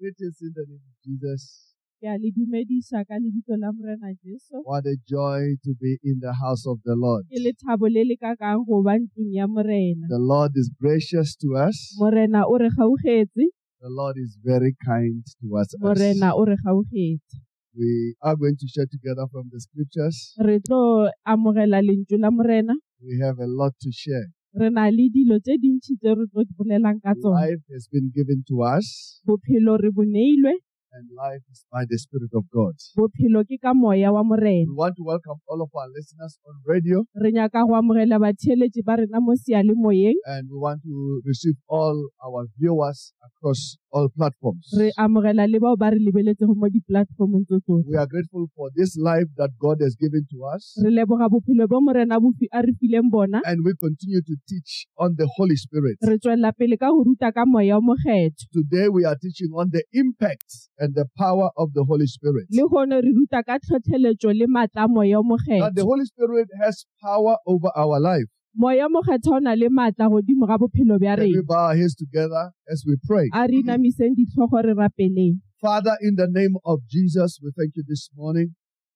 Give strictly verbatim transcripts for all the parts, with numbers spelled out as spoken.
Greetings in the name of Jesus. Ke a le dumedisa ka lebitso la Morena Jesu. What a joy to be in the house of the Lord. Ke lethabo le le kakang go ba ntlong ya Morena. The Lord is gracious to us. Morena o re gaugetse. The Lord is very kind towards us. Morena o re gaugetse. We are going to share together from the scriptures. Re tlo amogela lentswe la Morena. We have a lot to share. Re na le dilo tse dintsi tse re tlo di bolelang ka tsona. Life has been given to us, Bophelo re bo neilwe. and life is by the Spirit of God. Bophelo ke ka moya wa Morena. We want to welcome all of our listeners on radio, Re nyaka go amogela batheeletsi ba rena mo sealemoyeng. and we want to receive all our viewers across all platforms. Re amogela le bao ba re lebeletsego mo di-platformong tse tsotlhe. We are grateful for this life that God has given to us, Re leboga bophelo bo Morena bo fi- a re fileng bona. and we continue to teach on the Holy Spirit. Re tswela pele ka go ruta ka moya o mokgetho. Today we are teaching on the impact and the power of the Holy Spirit. Le gone re ruta ka tlhotlheletso le matla a moya o That the mokgetho. Holy Spirit has power over our life. Moya o mokgetho o na le matla godimo ga bophelo bja Can we rena. bow our heads together as we pray? A re inamiseng ditlhogo re rapeleng. Father, in the name of Jesus, we thank you this morning.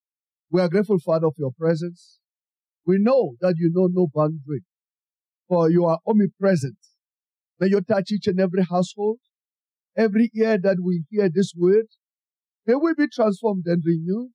We are grateful, Father, for your presence. We know that you know no boundary, for you are omnipresent. May you touch each and every household, every ear that we hear this word. May we be transformed and renewed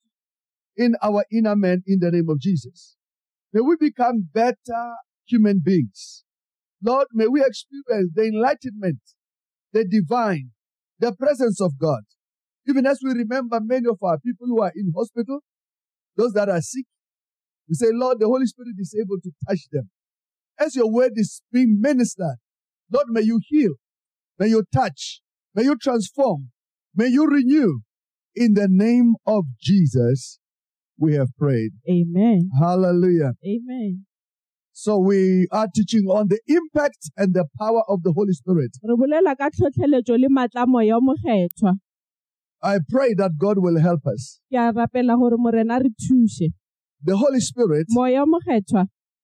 in our inner man in the name of Jesus. May we become better human beings. Lord, may we experience the enlightenment, the divine, the presence of God. Even as we remember many of our people who are in hospital, those that are sick, we say, Lord, the Holy Spirit is able to touch them. As your word is being ministered, Lord, may you heal, may you touch, may you transform, may you renew. In the name of Jesus, we have prayed. Amen. Hallelujah. Amen. So we are teaching on the impact and the power of the Holy Spirit. Re bolela ka tlhotlheletso le matla a moya o mokgetho. I pray that God will help us. Ke a rapela gore Morena re thuse. The Holy Spirit Moya o mokgetho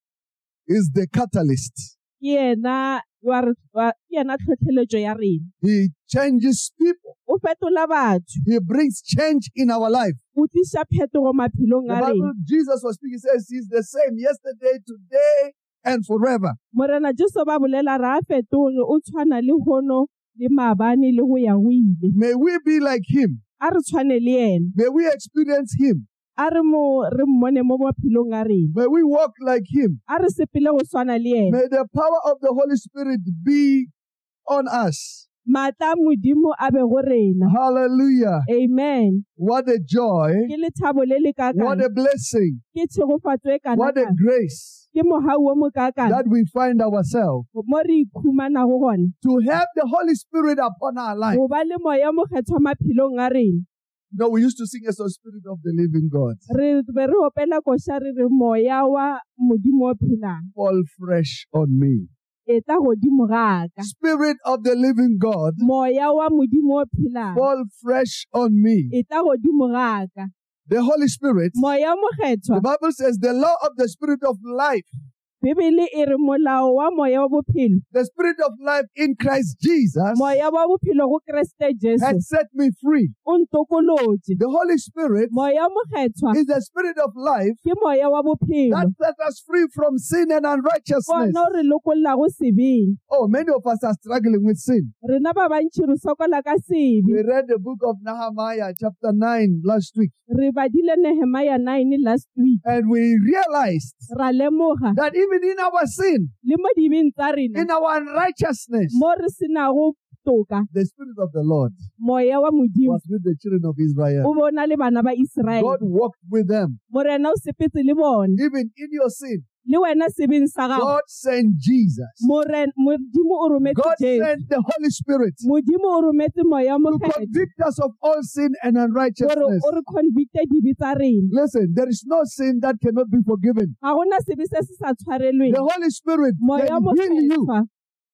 is the catalyst. ke yena wa re wa- ke yena tlhotlheletso ya rena. He changes people. O fetola batho. He brings change in our life. O tlisa phetogo maphelong The a Bible, rena. Jesus was speaking, says he's the same yesterday, today, and forever. Morena Jesu ba bolela ra a fetoge o tshwana le gono le maabane le go ya go ile. May we be like him. A re tshwane le ena. May we experience him. A re mo re mmone mo maphelong a rena. May we walk like him. A re sepele go swana le ena. May the power of the Holy Spirit be on us. Matla a Modimo a be go rena. Hallelujah. Amen. What a joy. Ke lethabo le le What kakang. a blessing. Ke tshegofatso e kana What a kang. grace Ke mogau o mo kakang. that we find ourselves. Mo re ikhumanago gone. To have the Holy Spirit upon our life. Go ba le moya o mokgetho maphelong a rena. No, we used to sing as the Spirit of the living God. Re be re opela koša re re moya wa Modimo o phelang. Fall fresh on me. E tla godimo ga ka. Spirit of the living God, Moya wa Modimo o phelang. fall fresh on me. E tla godimo ga ka. The Holy Spirit, Moya o the mokgetho. Bible says the law of the Spirit of life, Bibele e re molao wa moya wa bophelo. the Spirit of life in Christ Jesus Moya wa bophelo go Kriste Jesu. had set me free. O ntokolotse. The Holy Spirit Moya o mokgetho is the Spirit of life ke moya wa bophelo. that set us free from sin and unrighteousness. Bona o re lokolla go sebeng. Oh, many of us are struggling with sin. Rena ba bantši re sokola ka sebe. We read the book of Nehemiah chapter nine last week, Re badile Nehemiah nine last week. and we realized Ra lemoga that even in our sin, le mo dibeng tsa rena in our unrighteousness, mo re senago toka the Spirit of the Lord moya wa Modimo was with the children of Israel. o bona le bana ba God Israele. walked with them. Morena o sepetse le bona Even in your sin, le wena sebeng sa gago. God sent Jesus. Moren- Modimo o rometse God Jesu. sent the Holy Spirit Modimo o rometse moya wa to mokgetho convict us of all sin and gore unrighteousness. o re convicte dibe tsa rena. Listen, there is no sin that cannot be forgiven. Ga gona sebe se se sa tshwarelweng. The Holy Spirit Moya can wa heal you. mokgetho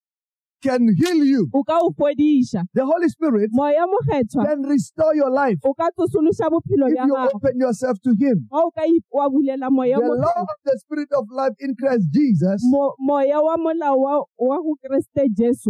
Can heal you. o ka o fodisha. The Holy Spirit Moya wa mokgetho can restore your life o ka tsosološa bophelo if bja you gago. open yourself to Him. Ga o ka i- wa bulela moya The wa law mokgetho. of the Spirit of life in Christ Jesus Mo- moya wa molao wa wa go Kriste Jesu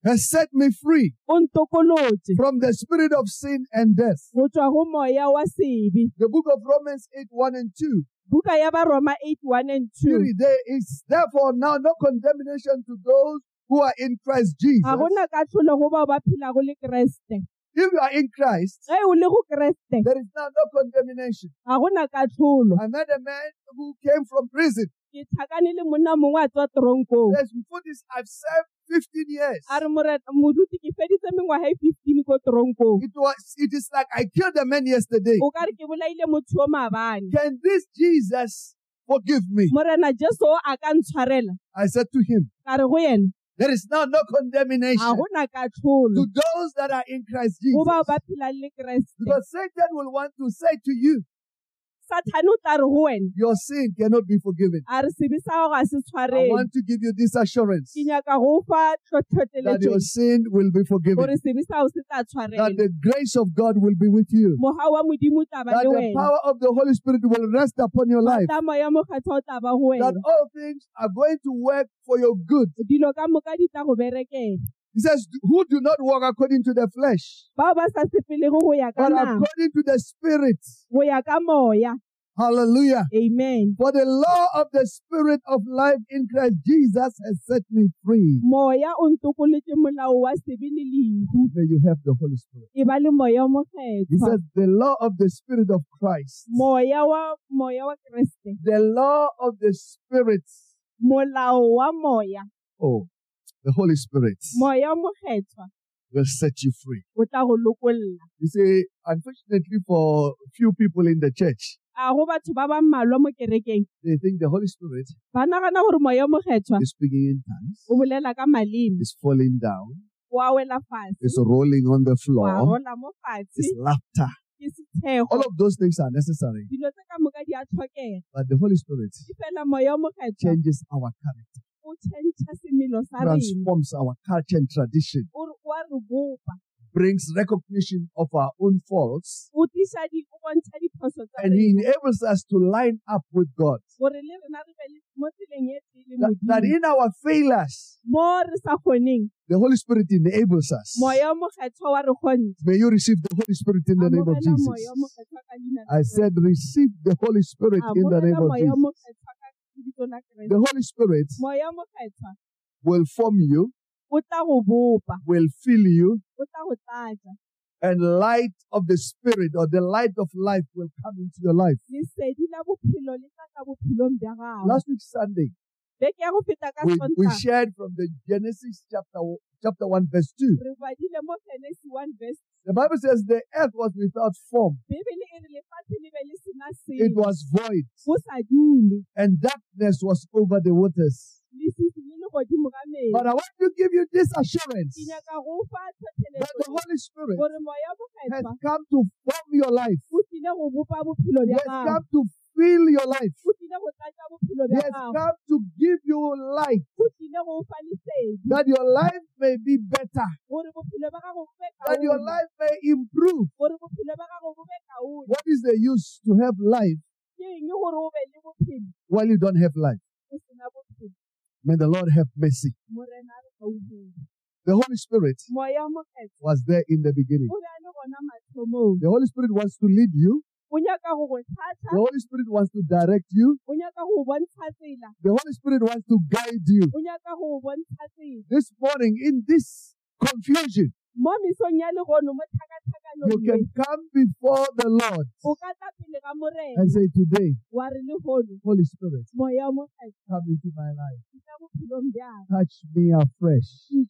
has set me free o ntokolotse from the spirit of sin and death. go tswa go moya wa sebe. The book of Romans eight, one and two. Buka ya Baroma eight, one and two. There is therefore now no condemnation to those who are in Christ Jesus. Ga gona katlholo go bao ba phelago le Kriste. If you are in Christ, Ge o le go Kriste, there is now no condemnation. ga gona katlholo. I met a man who came from prison. Ke tlhakane le monna mongwe a tswa toronkong. Yes, before this, I've served fifteen years. A re moruti ke feditse mengwaga e fifteen ko toronkong. It was, it is like I killed a man yesterday. O ka re ke bolaile motho o maabane. Can this Jesus forgive me? Morena Jesu a ka ntshwarela. I said to him, Ka re go yena, there is now no condemnation ga gona katlholo to those that are in Christ go bao Jesus. ba phelang le Kriste. Because Satan will want to say to you, Sathane o tla re go wena, your sin cannot be forgiven. a re sebe sa gago ga se I tshwarele. want to give you this assurance Ke nyaka go fa that your tlhotlheletso sin will be forgiven, gore sebe sa gago se tla that tshwarela. the grace of God will be with you, Moga wa Modimo o tla ba that le the wena. power of the Holy Spirit will rest upon your life, Matamo ya mokgethwa o tla ba go that wena. all things are going to work for your good. Dilo ka moka di tla go berekela. He says, who do not walk according to the flesh, Bao ba sa sepelego go ya ka but nama, according to the Spirit. go ya ka moya. Hallelujah. Amen. For the law of the Spirit of life in Christ Jesus has set me free. Moya o ntokoletse molao wa sebe le lehu. May you have the Holy Spirit. E ba le moya o He mokgethwa. says, the law of the Spirit of Christ, Moya wa moya wa Kriste. the law of the Spirit, Molao wa moya. oh, the Holy Spirit Moya o mokgethwa will set you free. o tla go lokolla. You see, unfortunately for few people in the church, A go batho ba ba mmalwa mo kerekeng, they think the Holy Spirit ba nagana gore moya o mokgethwa is speaking in tongues, o bolela ka maleme, is falling down, wa wela fatshe, is rolling on the wa floor, rola mo fatshe, is laughter. ke setshego. All of those things are necessary. Dilo tse ka moka di a tlhokega. But the Holy Spirit Di fela moya o mokgethwa changes our character, o tšhentšha semelo sa rena, transforms our culture and tradition, o re- wa re bopa, brings recognition of our own faults, o tlisa di- o bontsha diphoso tsa and He rena, enables us to line up with God. gore le rena re be le mo tseleng e tee le That, that Modimo. in our failures, Mo re sa kgoneng, the Holy Spirit enables us. moya o mokgethwa wa re kgontsha. May you receive the Holy Spirit in the name of Amogela moya o Jesus. mokgethwa ka leina la I Kriste. said, receive the Holy Spirit in the name Amogela of moya o Jesus. mokgethwa ka lebitso la Kriste. The Holy Spirit Moya o mokgethwa will form you, o tla go bopa, will fill you, o tla go tlatsa. and light of the Spirit or the light of life will come into your life. Lesedi la bophelo le tla ka bophelong bja gago. Last week Sunday, Beke ya go feta ka we, we Sontaga, shared from the Genesis chapter chapter one verse two. re badile mo Genesis one verse. The Bible says the earth was without form; Bibele e re lefatshe le be le sena it selo, was void, go sa dule, and darkness was over the waters. lesisi le le godimo ga metsi. But I want to give you this assurance Ke nyaka go fa that the tlhotlheletso Holy Spirit gore moya o has mokgethwa come to form your life. o tlile go bopa bophelo He bja has gago, come to fill your life. o tlile go tlatsa bophelo He bja has gago, come to give you light, o tlile go fa lesedi that your life may be better, gore bophelo ba gago bo be that your kaone, life may improve. gore bophelo ba gago bo be kaone. What is the use to have life Ke eng gore o be le bophelo while you don't have life? o sena bophelo? May the Lord have mercy. Morena a re gauheng. The Holy Spirit Moya o mokgethwa was there in the beginning. o be a le gona mathomong. The Holy Spirit wants to lead you. O nyaka go go The tlhatlha, Holy Spirit wants to direct you. o nyaka go go bontsha tsela, The Holy Spirit wants to guide you. o nyaka go go bontsha tsela. This morning, in this confusion, Mo mesong ya legono mo you tlhakatlhakanong can e, come before the Lord o ka tla pele ga morena and say, today, wa re legono, Holy Spirit, moya o mokgethwa come into my life. tla bophelong bjang. Touch me afresh.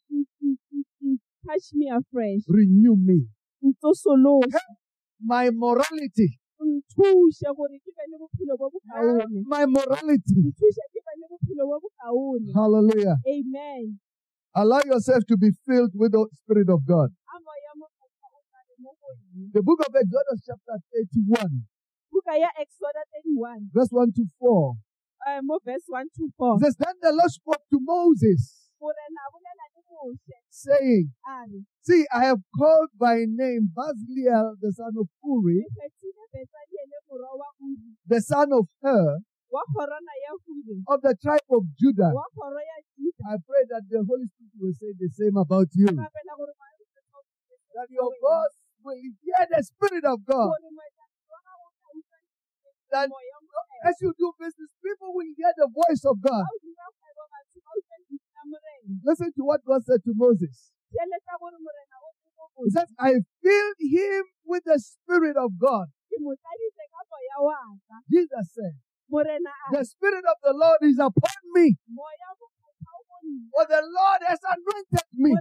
Touch me afresh, Renew me. ntsosolosa, My morality. nthushe gore ke be le bophelo bo bokaone, My morality. nthushe ke be le bophelo bo bokaone. Hallelujah. Amen. Allow yourself to be filled with the Spirit of God. A moya o mokgethwa o tla le mo go wena. The book of Exodus chapter thirty-one, Buka ya Exodus thirty-one, verse one to four. eh, mo verse one to four. It says, then the Lord spoke to Moses, Morena a bolela le Mose, saying, a re, see, I have called by name Basliel, the son of Uri, "Ke kgethile Bezalele morwa wa Uri, the son of Hur, wa kgorana ya Uri, of the tribe of Judah, wa kgoro ya Juda, I pray that the Holy Spirit will say the same about you. That your boss will hear the Spirit of God. That as you do business, people will hear the voice of God. Listen to what God said to Moses. He says, I filled him with the Spirit of God. Jesus said, the Spirit of the Lord is upon me. For the Lord has anointed me.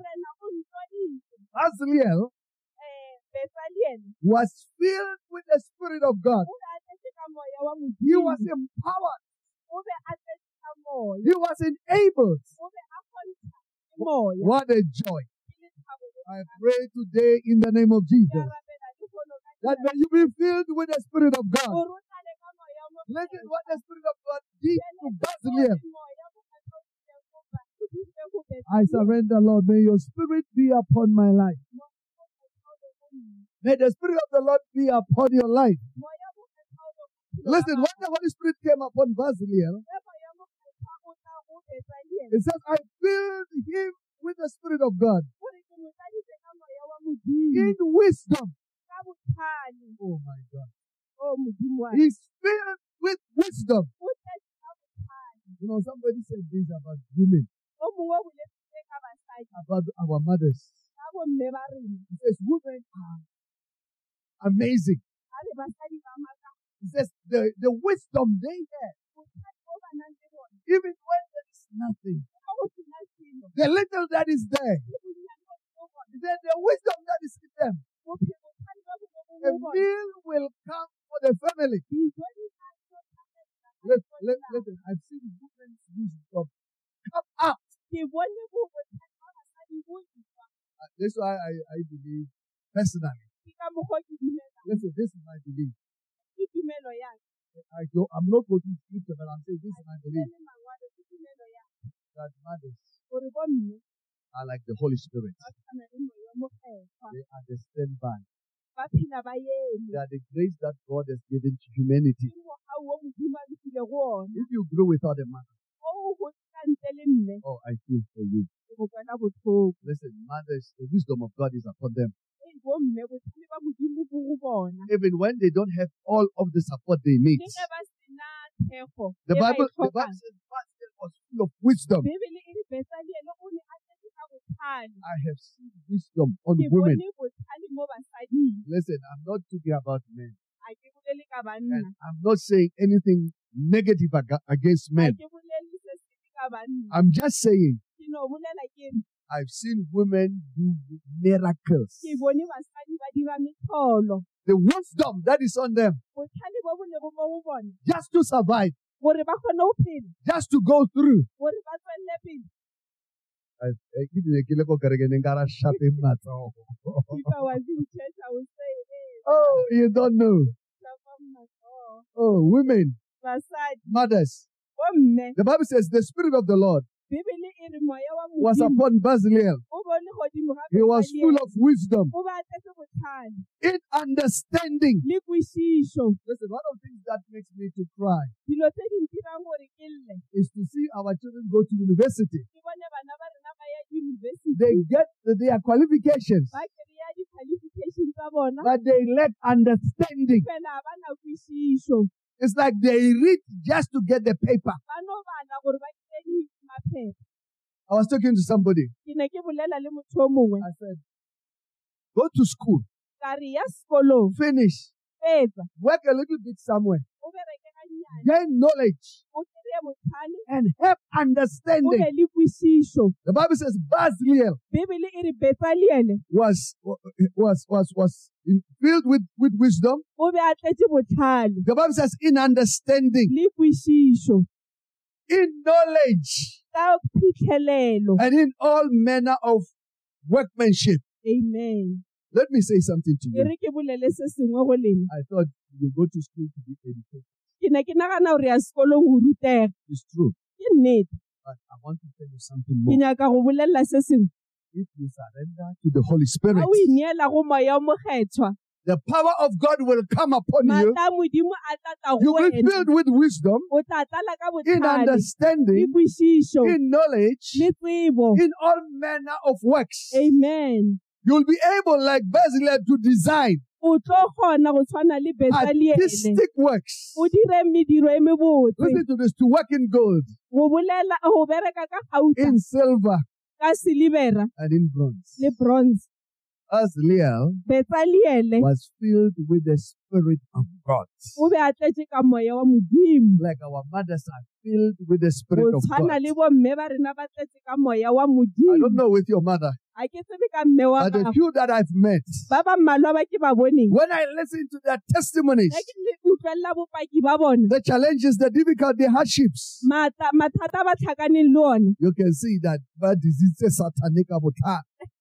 Azriel was filled with the Spirit of God. He was empowered. He was enabled. What a joy. I pray today in the name of Jesus that may you be filled with the Spirit of God. Listen what the Spirit of God did to Bezalel. I surrender, Lord. May your Spirit be upon my life. May the Spirit of the Lord be upon your life. Listen, when the Holy Spirit came upon Bezalel, it says, I filled him with the Spirit of God. In wisdom. Oh my God. He's filled with wisdom. You know, somebody said this about women. About our mothers. He says, women are amazing. He says, the, the wisdom they have, even when there is nothing, the little that is there, then the wisdom that is in them, a meal will come for the family. Listen, listen, I've seen women's wisdom come out. Uh, that's why I, I believe personally. Listen, this is my belief. I don't, I'm not quoting scripture, but I'm saying this is my belief. That mothers are like the Holy Spirit. They are the standby. They are the grace that God has given to humanity. If you grow without a mother, oh, I feel for you. Listen, mothers, the wisdom of God is upon them. Even when they don't have all of the support they need. The Bible, the Bible says Bezalel was full of wisdom. I have seen wisdom on women. Listen, I'm not talking about men. And I'm not saying anything negative against men. I'm just saying I've seen women do miracles. The wisdom that is on them, just to survive, just to go through. Oh, you don't know. Oh, women, mothers. The Bible says the Spirit of the Lord was upon Bezalel. He was full of wisdom, in understanding. Listen, one of the things that makes me to cry is to see our children go to university. They get their qualifications, but they lack understanding. It's like they read just to get the paper. I was talking to somebody. I said, go to school, finish, work a little bit somewhere, gain knowledge, and have understanding. The Bible says Bezalel was was was was filled with, with wisdom. The Bible says in understanding, in knowledge, and in all manner of workmanship. Amen. Let me say something to you. I thought you go to school to be educated. It's true. But I want to tell you something more. If you surrender to the Holy Spirit, The power of God will come upon you. maatla a Modimo a tla tla You go will be wena. filled with wisdom, O tla tlala ka in botlhale, le understanding, kwešišo, in knowledge, le tsebo. in all manner of works. Amen. You'll be able, like Bezalel, to design O tlo kgona go tshwana le Bezalele. artistic works. O dire mediro e mebotse. Listen to this, to work in gold, Go bolela go bereka ka gauta, in silver, ka silivera and in bronze. le bronze. Bezalel Bezalele was filled with the Spirit of God. o be a tletse ka moya wa Modimo. Like our mothers are filled with the Spirit Go of tshwana God. le bomme ba rena ba tletse ka moya wa I don't Modimo. know with your mother, A ke tsebe ka mme wa but the gago. few that I've met, Ba ba mmalwa ba ke ba boneng. when I listen to their testimonies, Ge ke le utlwelela bopaki ba bona, the challenges, the difficulty, hardships, mata- mathata ba tlhakaneng le one, you can see that bad disease is satanic abota.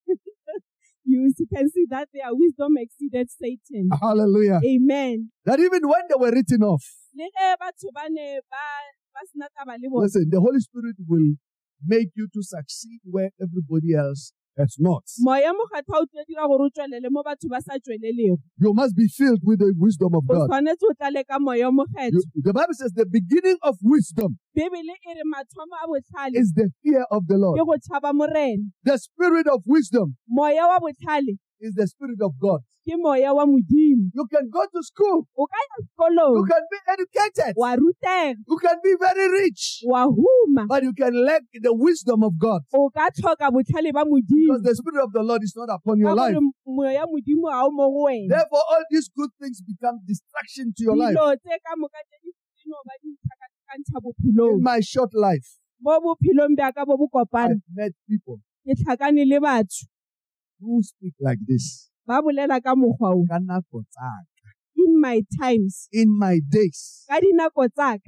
you can see that their wisdom exceeded Satan. Hallelujah. Amen. That even when they were written off, Le ge batho ba ne ba- ba sena taba le bona, listen, the Holy Spirit will make you to succeed where everybody else has not. moya mokgatho o tlo dira gore o tswelele mo batho ba sa tswelelego. You must be filled with the wisdom of O God. tshwanetse o tlale ka moya o mokgetho. You- the Bible says the beginning of wisdom Bebele e re mathomo a botlhale is the fear of the Lord. ke go tshaba morena. The spirit of wisdom Moya wa botlhale is the spirit of God. ke moya wa Modimo. You can go to school. O ka ya You sekolong, can be educated. wa rutega, You can be very rich. wa huma, But you can lack the wisdom of God. o ka tlhoka botlhale ba Because Modimo. the spirit of the Lord is not upon your Ka life. gore moya Modimo ga o mo go wena. Therefore, all these good things become distraction to your life. Dilo tse ka moka tse di no ba di tlhakatlhakantsha bophelong. In my short life, Mo bophelong bjaka bo bo kopane, I've met people ke tlhakane le batho who speak like this. ba bolela ka mokgwa o. Ka nako tsaka. In my times, In my days, ka dinako tsaka,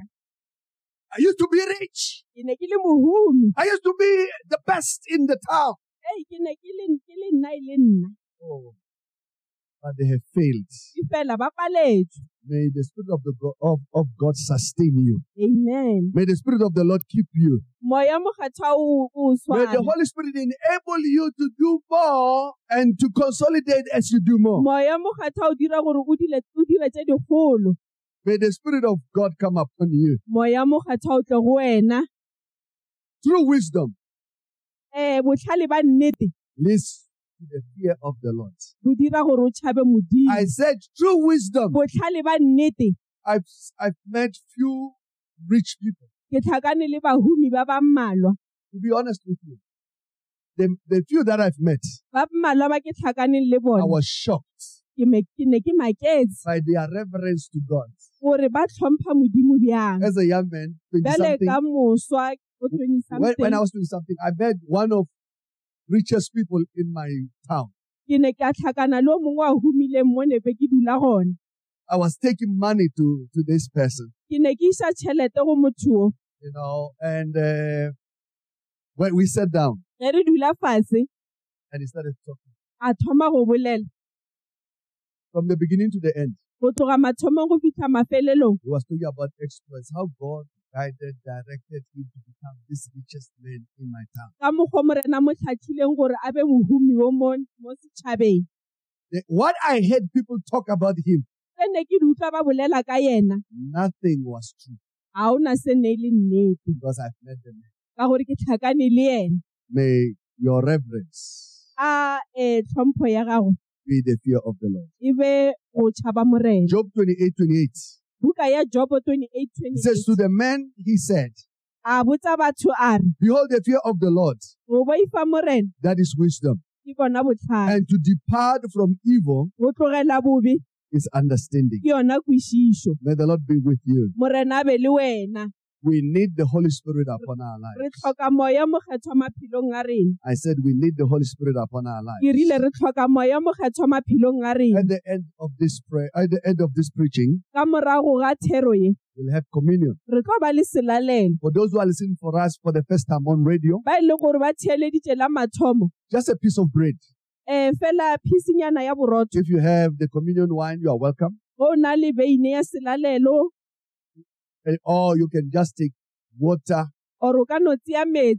I used to be rich. ke ne ke le mohumi. I used to be the best in the town. Ei, ke ne ke le ke le nna e le nna. Oh, but they have failed. Ke fela ba paletswe. May the Spirit of, the God, of, of God sustain you. Amen. May the Spirit of the Lord keep you. Moya mokgatha o o May the swara. Holy Spirit enable you to do more and to consolidate as you do more. Moya mokgatha o dira gore o dile o dire tse digolo. May the Spirit of God come upon you Moya mokgatha o tle go wena. through wisdom. Eh botlhale ba nnete Leads to the fear of the Lord. bo dira gore o tshabe Modimo. I said through wisdom. Botlhale ba nnete I've, I've met few rich people. ke tlhakane le bahumi ba ba mmalwa. To be honest with you, the, the few that I've met, Ba mmalwa ba ke tlhakaneng le I bona. was shocked Ke me ke ne ke maketse by their reverence to God. gore ba tlhompha Modimo bjang. As a young man, Bjale twenty-something, ka moswa o twenty when, when I something. was doing something, I met one of richest people in my town. Ke ne ka tlhakana le o mongwe a humileng mo ne be ke dula gone. I was taking money to, to this person, Ke ne ke isa tšhelete go motho o. you know, and uh, when we sat down Ge re dula fatshe, and he started talking a thoma go bolela. from the beginning to the end. Go tloga mathomong go fitlha mafelelong. He was talking about exploits, how God guided, directed him to become this richest man in my town. Ka mokgwa o morena mo tlhatlhileng gore a be mohumi o mo mo setšhabeng. The- What I heard people talk about him, Ge ne ke di utlwa ba bolela ka yena, nothing was true ga ona se ne e le nnete. because I've met the man. Ka gore ke tlhakane le ena. May your reverence A eh tlhompho ya gago be the fear of the Lord. e be go tšhaba morena. Job twenty-eight twenty-eight. Buka ya Job twenty-eight It says, twenty-eight. to the man he said, A botsa batho a re, behold, the fear of the Lord, go boifa morena that is wisdom. ke bona botlhale. And to depart from evil Go tlogela bobe is understanding. ke yona kwešišo. May the Lord be with you. Morena a be le wena. We need the Holy Spirit upon our Re lives. tlhoka moya mokgetho maphelong a rena. I said we need the Holy Spirit upon our Ke rile lives. re tlhoka moya mokgetho maphelong a rena. At the end of this prayer, at the end of this preaching, Ka morago ga thero ye, we'll have communion. re tlo ba le selalelo. For those who are listening for us for the first time on radio, Ba e leng gore ba theeleditše la mathomo. just a piece of bread. Eh fela phisinyana ya borotho. If you have the communion wine, you are welcome. Go na le beine ya selalelo, Eh, Or you can just take water, or o ka no tseya metsi,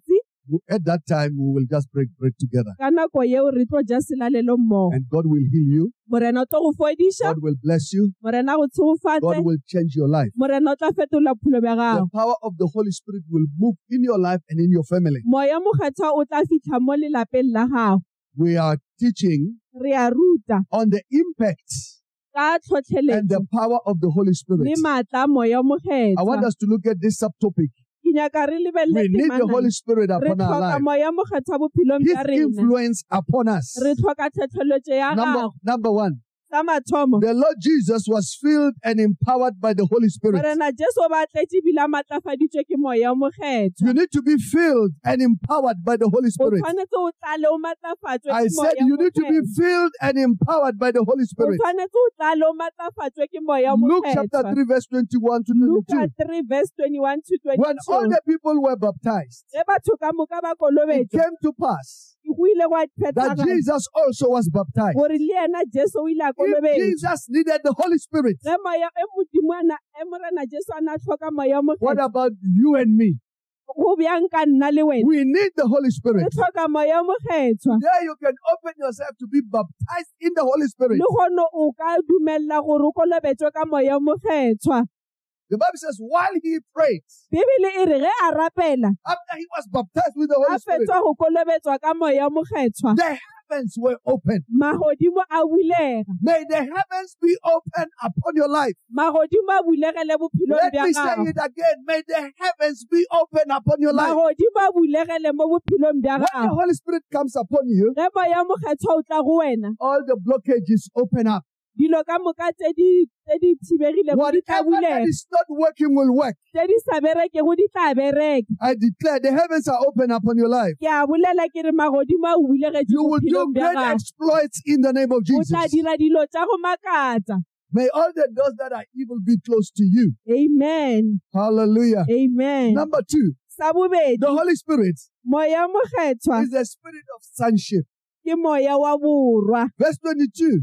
At that time, we will just break bread together. ka nako yeo re tlo ja selalelo mmogo And God will heal you. morena o tlo go fodiša God will bless you. morena a go God tshegofatse will change your life. morena o tla fetola bophelo bja The gago power of the Holy Spirit will move in your life and in your family. moya mokgethwa o tla fitlha mo lelapeng la gago We are teaching re a ruta on the impact ka and tlhotlheletso the power of the Holy Spirit. le maatla a moya I want mokgethwa us to look at this subtopic. ke nyaka re We lebelele need the Holy temana Spirit re upon our tlhoka life. moya mokgethwa bophelong His bja rena influence upon us. re tlhoka tlhotlheletso ya Number, gago number one, sa mathomo the Lord Jesus was filled and empowered by the Holy Spirit. morena jesu o ba tletše ebile a matlafaditšwe ke moya o mokgethwa You need to be filled and empowered by the Holy o Spirit. tshwanetse o tlale o matlafatswe I ke said moya you need to be mokgethwa filled and empowered by the Holy o Spirit. tshwanetse o tlale o matlafatswe ke moya o Luke chapter mokgethwa three verse twenty-one to Luka twenty-two. three verse twenty-one to When all twenty-two the people were baptized, ge batho ka moka ba it kolobetšwa came to pass go ile go a that phethagala Jesus also was baptized. gore le yena jesu o ile a If kolobetšwa Jesus needed the Holy Spirit, ge moya e modimo ana e morena jesu a na tlhoka moya o what mokgethwa about you and me? go bjang ka nna le wena We need the Holy re Spirit. tlhoka moya o mokgethwa There you can open yourself to be baptized in the Holy Spirit. le gone o ka dumelela gore o kolobetšwe ka moya o mokgethwa The Bible says while he prayed, bibele e re ge a rapela after he was baptized with the Holy a Spirit, fetswa go kolobetswa ka moya o mokgethwa the heavens were open. magodimo a bulega May the heavens be open upon your life. magodimo a bulegele bophelong Let bja me say gago it again. May the heavens be open upon your life. magodimo a bulegele mo bophelong bja When the gago Holy Spirit comes upon you, ge moya o mokgethwa o tla go wena all the blockages open up. dilo ka moka tse di tse di thibegilego di tla Whatever that bulega is not working will work. tse di sa berekego di tla bereka I declare the heavens are open upon your life. ke a bolela ke re magodimo a bulegetse You will do bophelong bja great gago exploits in the name of o tla Jesus. dira dilo tša go makatsa May all the doors that are evil be closed to you. amen Hallelujah. amen Number two, sa bobedi the Holy Spirit moya o mokgethwa is the spirit of sonship. ke moya wa borwa Verse twenty-two.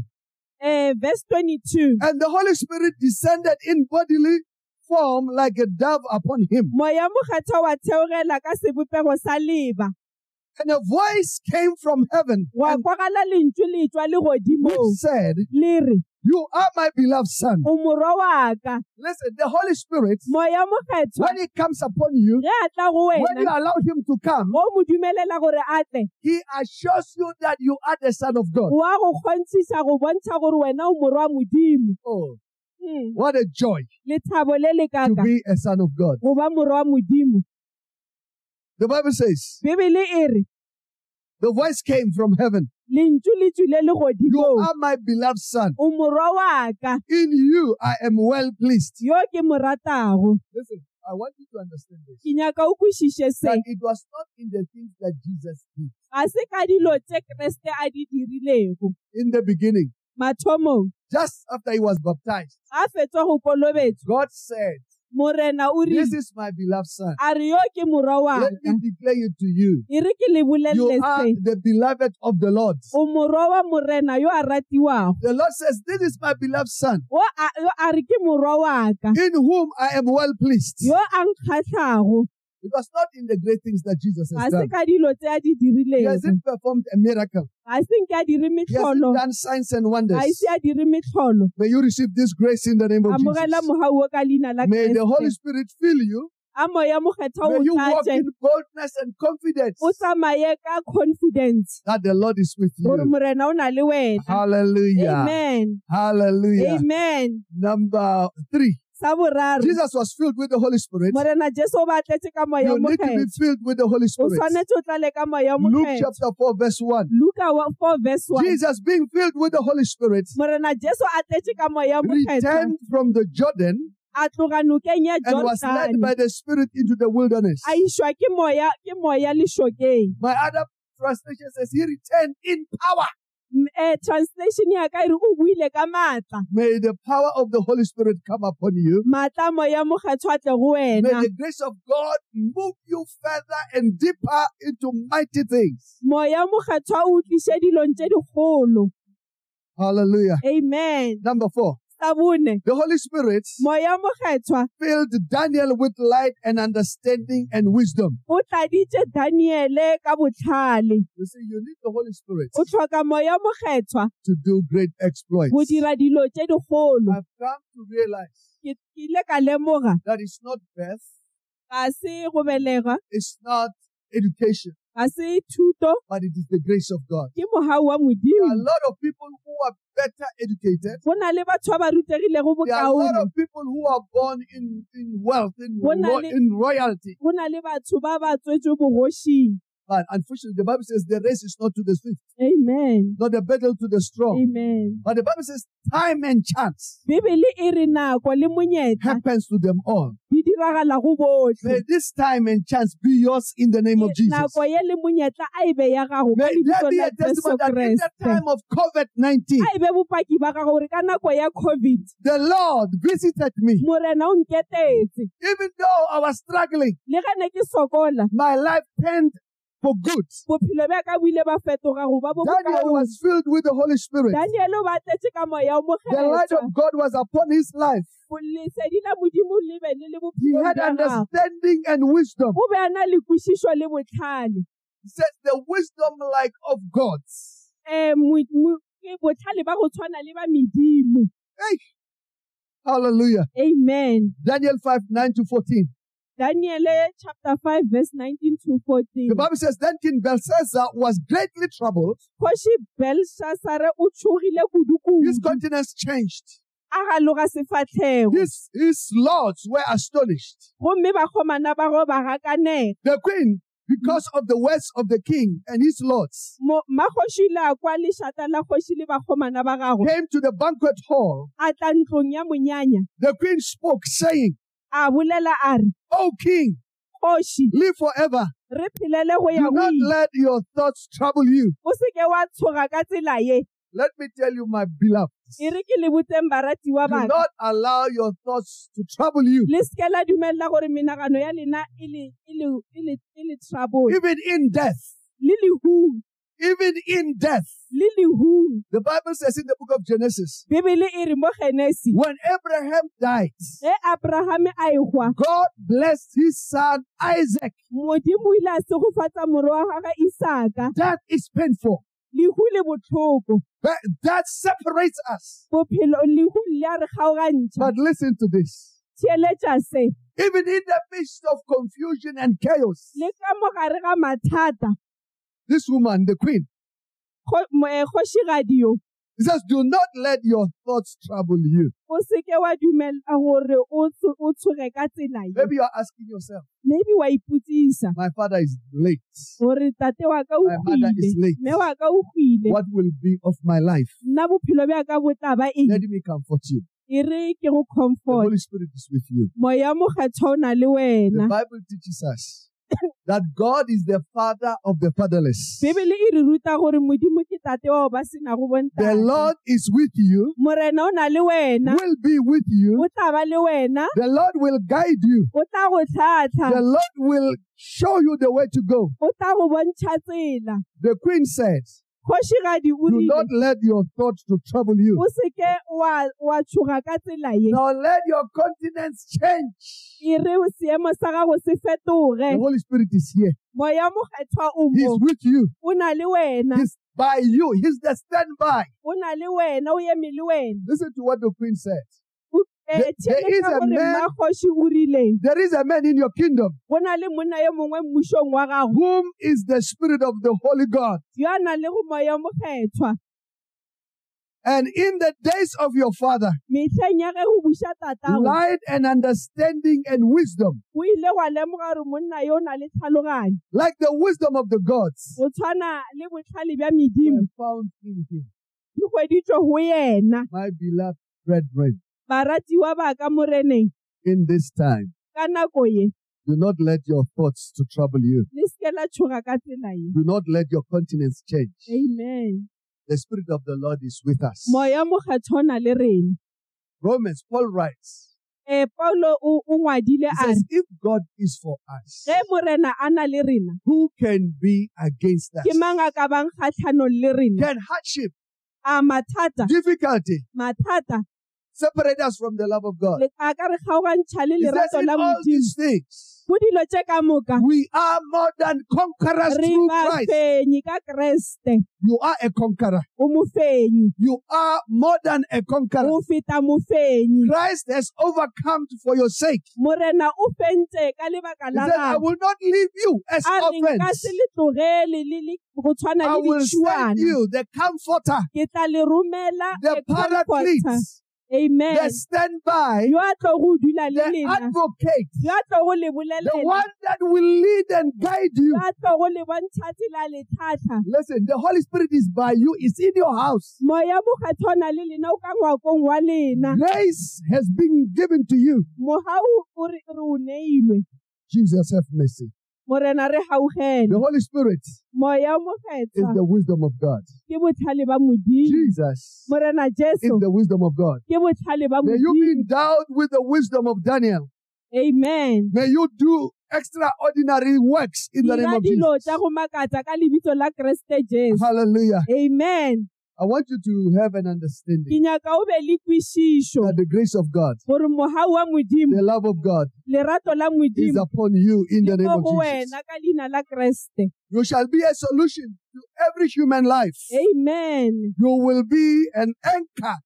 eh verse twenty-two And the Holy Spirit descended in bodily form like a dove upon him. moya o mokgethwa wa theogela ka sebopego sa leba And a voice came from heaven wa and kwagala lentswe le tswa legodimong which said, le re You are my beloved son. o morwa wa ka Listen, the Holy Spirit, moya o mokgethwa when he comes upon you, ge a tla go when you wena allow him to come, o mo dumelela gore a tle he assures you that you are the son of God. wa go kgontšhiša go bontsha gore wena o morwa modimo Oh, Hmm, what a joy lethabo le le to kaka be a son of God. go ba morwa modimo The Bible says, bibele e re the voice came from heaven. lentswe le tswile You legodimong are my beloved son. o morwa wa ka In you I am well pleased. yo ke mo ratago Listen, I want you to understand this. ke nyaka o kwešiše se That it was not in the things that Jesus did. ga se ka dilo tse kreste a di dirilego In the beginning, mathomong just after he was baptized, a fetswa go kolobetswa God said, morena o This rile is my beloved son. a re yo ke morwa wa Let ka me declare it to you. e re ke le You bolelele are se the beloved of the Lord. o morwa wa morena yo a ratiwago The Lord says, This is my beloved son, o a yo a re ke morwa wa ka in whom I am well pleased. yo a nkgatlhago It was not in the great things that Jesus ga has se done. ka dilo tse a di He dirilego hasn't performed a miracle. ga se nke a dire He metlholo hasn't done signs and wonders. ga ise a dire metlholo May you receive this grace in the name of amogela Jesus. mogau o ka leina la May the Holy kreste Spirit fill you. a moya mokgethwa May o you walk tlatse in boldness and confidence o tsamaye ka confidence that the Lord is with gore you. morena o na le wena Hallelujah. amen Hallelujah. amen Number three. sa boraro Jesus was filled with the Holy Spirit. morena jesu o ba tletse ka moya o You need to be mokgethwa filled with the Holy o Spirit. tshwanetse o tlale ka moya o Luke mokgethwa chapter four verse one. luka four verse one Jesus being filled with the Holy Spirit morena jesu a tletse ka moya o mokgethwa returned from the Jordan a tloga nokeng ya and was led jordane by the Spirit into the wilderness. a išwa ke moya ke moya lešokeng My other translation says he returned in power. M- eh, translation ya ka e re o buile ka maatla May the power of the Holy Spirit come upon you. maatla a moya mokgethwa a tle go May wena the grace of God move you further and deeper into mighty things. moya mokgethwa o tliše dilong tše dikgolo Hallelujah. amen Number four. sa bone, the Holy Spirit moya mokgethwa filled Daniel with light and understanding and wisdom. o tladitse Daniele ka botlhale. You see, you need the Holy Spirit O tlhoka moya mokgethwa to do great exploits. go dira dilo tse digolo. I've come to realize Ke ke ile ka lemoga that it's not birth, ga se go belega, it's not education, ga se thuto, but it is the grace of God. ke mogau wa There are a Modimo. lot of people who are better educated. Go na le batho ba ba rutegilego There are a lot bokaone. of people who are born in, in wealth, in, Go na ro- le- in royalty. Go na le batho ba ba tswetswe bogoshing. But unfortunately, the Bible says the race is not to the swift, Amen. not the battle to the strong. Amen. But the Bible says time and chance Bibele e re nako le monyetla happens to them all. di diragala go botlhe. May this time and chance be yours in the name of Jesus. Nako ye le monyetla a e be ya gago ka May there lebitso be la a Jesu testimony that in the Kreste. time of COVID nineteen, A e be bopaki ba gago gore ka nako ya COVID the Lord visited me. morena o nketetse. Even though I was struggling, Le ga ne ke sokola my life turned for good. bophelo ba ka bo ile ba fetoga go ba bo Daniel bokaone. was filled with the Holy Spirit. Daniel o ba tletse ka moya o The light mokgethwa. of God was upon his life. Lesedi la Modimo le be le le He bophelong had bja gagwe. understanding and wisdom. O be a na le kwešišo le botlhale. He says the wisdom like of gods. Eh, mo- mo- ke botlhale ba go tshwana le ba medimo. Hey! Hallelujah. Amen. Daniel five, nine to fourteen. Daniel chapter five verse nineteen to fourteen. The Bible says, then King Belshazzar was greatly troubled. Kgoši Belshazzar o tshogile His kudu-kudu. countenance changed. A galoga sefatlhego. His, his lords were astonished. Gomme bakgomana ba go ba gakanega. The queen, because of the words of the king and his lords, Mo- Mmakgoši le a kwa lešata la kgoši le bakgomana ba gagwe. came to the banquet hall. A tla ntlong ya monyanya. The queen spoke, saying, A bolela a re, O king, kgoši, live forever. re phelele go ya Do not go ile. let your thoughts trouble you. O se ke wa tshoga ka tsela ye. Let me tell you, my beloved, E re ke le botseng baratiwa do ba ka. not allow your thoughts to trouble you. Le seke la dumelela gore menagano ya lena e le e le e le e le trouble. Even in death, Le lehu, even in death. le lehu. The Bible says in the book of Genesis, Bibele e re mo Genesi, when Abraham died, ge Abraham a ekwa, God blessed his son Isaac. Modimo o ile a segofatsa moro wa gagwe Isaka. That is painful. Lehu le botlhoko. That, that separates us. Bophelo lehu le a re kgaogantšha. But listen to this. Theeletša se, Even in the midst of confusion and chaos, le ka mogare ga mathata, this woman, the queen, kgo- mo- eh, kgošigadi yo, he says, do not let your thoughts trouble you. o seke wa dumela gore o tsho- o tshoge ka tsela ye. Maybe you're asking yourself, Maybe wa iputsisa my father is late. gore tate wa ka o My mother is hwile, late. mme wa ka o hwile, What will be of my life? nna bophelo bja ka bo tla ba eng? Let me comfort you. E re ke go The comfort. Holy Spirit is with you. Moya mokgethwa o na le The wena. Bible teaches us that God is the father of the fatherless. Bibele e re ruta gore modimo ke tate wa ba senago The bontate. Lord is with you, Morena o na le wena, will be with you. o tla ba le wena, The Lord will guide you. o tla go The tlhatlha, Lord will show you the way to go. o tla go bontšha tsela. The queen said, Kgošigadi o do not rile, let your thoughts to trouble you. o seke wa wa tshoga ka tsela ye. Now let your countenance change. E re seemo sa gago se The fetoge. Holy Spirit is here. Moya mokgethwa o He's mo, with you. o na le wena, He's by you. He's the standby. o na le wena, o eme le wena. Listen to what the queen said. O- eh, There- there is theeletša a gore man- mmakgoši o rileng. There is a man in your kingdom Go na le monna yo mongwe mmušong wa gago, whom is the Spirit of the Holy God. yo a nang le go moya mokgethwa. And in the days of your father, Mehleng ya ge go buša tatago, light and understanding and wisdom, o ile wa lemoga gore monna yo o na le tlhaloganyo. like the wisdom of the gods, Go tshwana le botlhale bja were medimo, found in him. di hweditšwe go yena. My beloved brethren, Baratiwa ba ka moreneng, in this time, ka nako ye, do not let your thoughts to trouble you. le seke la tshoga ka tsela ye. Do not let your countenance change. Amen. The Spirit of the Lord is with us. Moya mokgethwa o na le rena. Romans, Paul writes, Eh, Paulo o o ngwadile he a re, says, if God is for us, ge morena a na le rena, who can be against us? ke mang a ka bang kgatlhanong le rena? Can hardship, A mathata, difficulty, mathata, separate us from the love of God. le a ka re kgaogantšha le He says lerato in la all modimo these things, go dilo tše ka moka we are more than conquerors re through Christ. bafenyi ka Kreste You are a conqueror. o mofenyi You are more than a conqueror. o feta mofenyi Christ has overcome for your sake. morena o fentse ka lebaka He la said, I gago will not leave you as a re nka orphans. se le tlogele le le go tshwana I le will send ditšhuana you the comforter, ke tla le romela the a comforter. paraclete, Amen the standby, yo a tlo go dula le the lena advocate, yo a tlo go le the bolelela one that will lead and guide you. yo a tlo go le bontsha tsela le tlhatlha Listen, the Holy Spirit is by you. It's in your house. moya mokgatho o na le lena o ka ngwakong wa lena Grace has been given to you. mogau o re re o neilwe Jesus, have mercy. morena re The gaugele Holy Spirit moya o is mokgetsa the wisdom of God. ke botlhale ba modimo Jesus morena is jesu the wisdom of God. ke botlhale ba May you modimo be endowed with the wisdom of Daniel. amen May you do extraordinary works in the name dira of dilo Jesus. tša go makatsa ka lebitso la Kreste Jesu Hallelujah. amen I want you to have an ke understanding nyaka o be le kwešišo that the grace of God, gore mogau wa modimo the love of God lerato la is modimo upon you in the le name mo of go Jesus. wena ka leina la Kreste You shall be a solution to every human life. amen You will be an anchor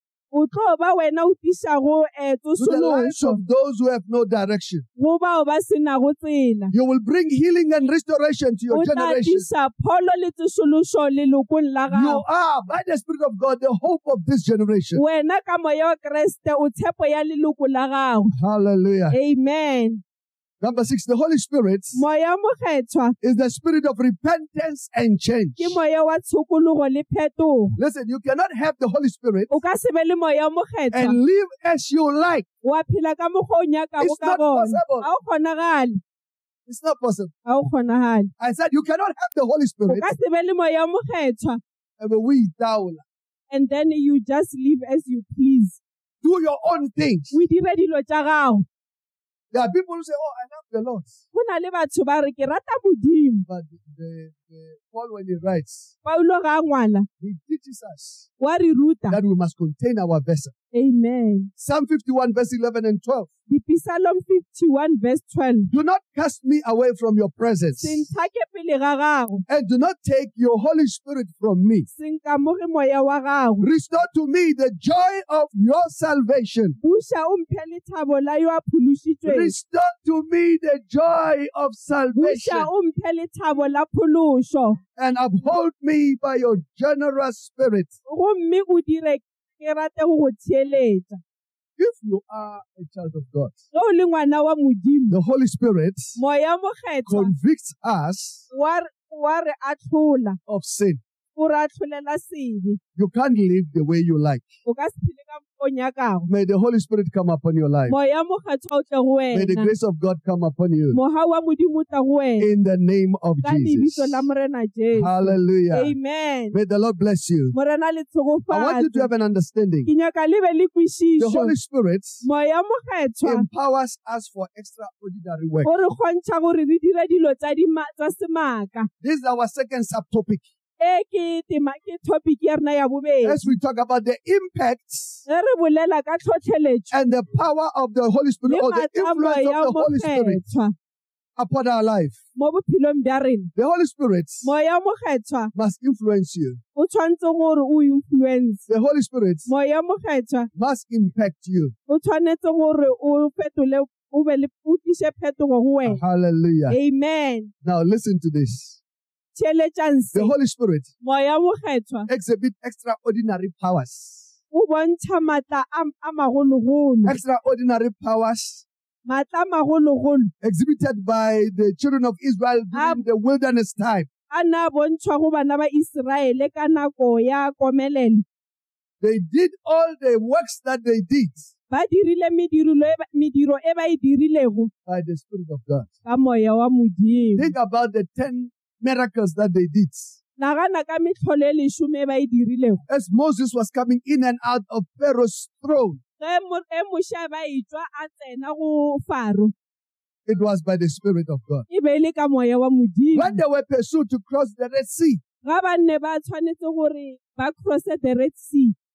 o tlo ba wena o tišago um to the lives tsosološo of those who have no direction. go bao ba senago tsela You will bring healing and restoration to your o tla generation. tiša pholo le tsosološo lelokong la You gago are, by the Spirit of God, the hope of this generation. wena ka moya wa Kreste o tshepo ya leloko la gago Hallelujah. amen Number six, the Holy Spirit moya mokgethwa is the spirit of repentance and change. ke moya wa tshokologo le phetogo Listen, you cannot have the Holy Spirit o ka se be le moya mokgethwa and live as you like. wa phela ka mokgwa o nyakago It's ka not gona possible. ga o kgonagale It's not possible. ga o kgonagale I said you cannot have the Holy o Spirit ka se be le moya mokgethwa and we down. and then you just live as you please Do your own things. o dire dilo tša gago There are people who say, oh, I love the Lord. go na le batho ba re ke rata modimo But the, the, Paul, when he writes, paulo ga a ngwala he teaches us wa re ruta that we must contain our vessel. amen Psalm fifty-one, verse eleven and twelve. Psalm fifty-one verse twelve Do not cast me away from your presence, se nthake pele ga gago and do not take your Holy Spirit from me. se nkamoge moya wa gago Restore to me the joy of your salvation. buša o mphe lethabo la yo a phološitšweng Restore to me the joy of buša salvation, o mphe lethabo la phološo and uphold me by your generous spirit. gomme o dire ke rate go go theeletša If you are a child of God, ge o le ngwana wa modimo the Holy Spirit moya mokgethwa convicts us wa re- wa re atlhola of sin. o re atlholela sebe You can't live the way you like. o ka se phele ka mokgwa o nyakago May the Holy Spirit come upon your life. moya mokgethwa o tle go May the wena grace of God come upon you. moga wa modimo o tla go wena In the name of ka lebitso Jesus. la morena jesu Hallelujah. amen May the Lord bless you. morena le I want you to tshegofatse have an understanding. ke nyaka le be le The kwešišo Holy Spirit moya mokgethwa empowers us for extraordinary work. o re kgontšha gore re dire dilo tsa dima- tsa semaka This is our second subtopic. e ke tema ke topic ya rena ya bobedi As we talk about the impacts ge re bolela ka tlhotlheletšo and the power of the Holy Spirit, le or the matlamo influence ya of the Holy Spirit mokgethwa upon our life. mo bophelong bja rena The Holy Spirit moya mokgethwa must influence you. o tshwanetse gore o influence The Holy Spirit moya mokgethwa must impact you. o tshwanetse gore o fetole o be le o tliše phetogo go wena Hallelujah. amen Now listen to this. theeletšang se The Holy Spirit moya mokgethwa exhibit extraordinary powers. o bontšha maatla a a magologolo Extraordinary powers maatla a magologolo exhibited by the children of Israel during the wilderness time. a na bontšhwa go bana ba Iseraele ka nako ya komelelo They did all the works that they did ba dirile mediro e ba- mediro e ba e dirilego by the Spirit of God. ka moya wa modimo Think about the ten miracles that they did. nagana ka metlholo e lesome e ba e dirilego As Moses was coming in and out of Pharaoh's throne, ge mo- e moša ba etswa a tsena go faro it was by the Spirit of God. e be e le ka moya wa modimo When they were pursued to cross the Red Sea, ga banne ba tshwanetse gore ba crosse the Red Sea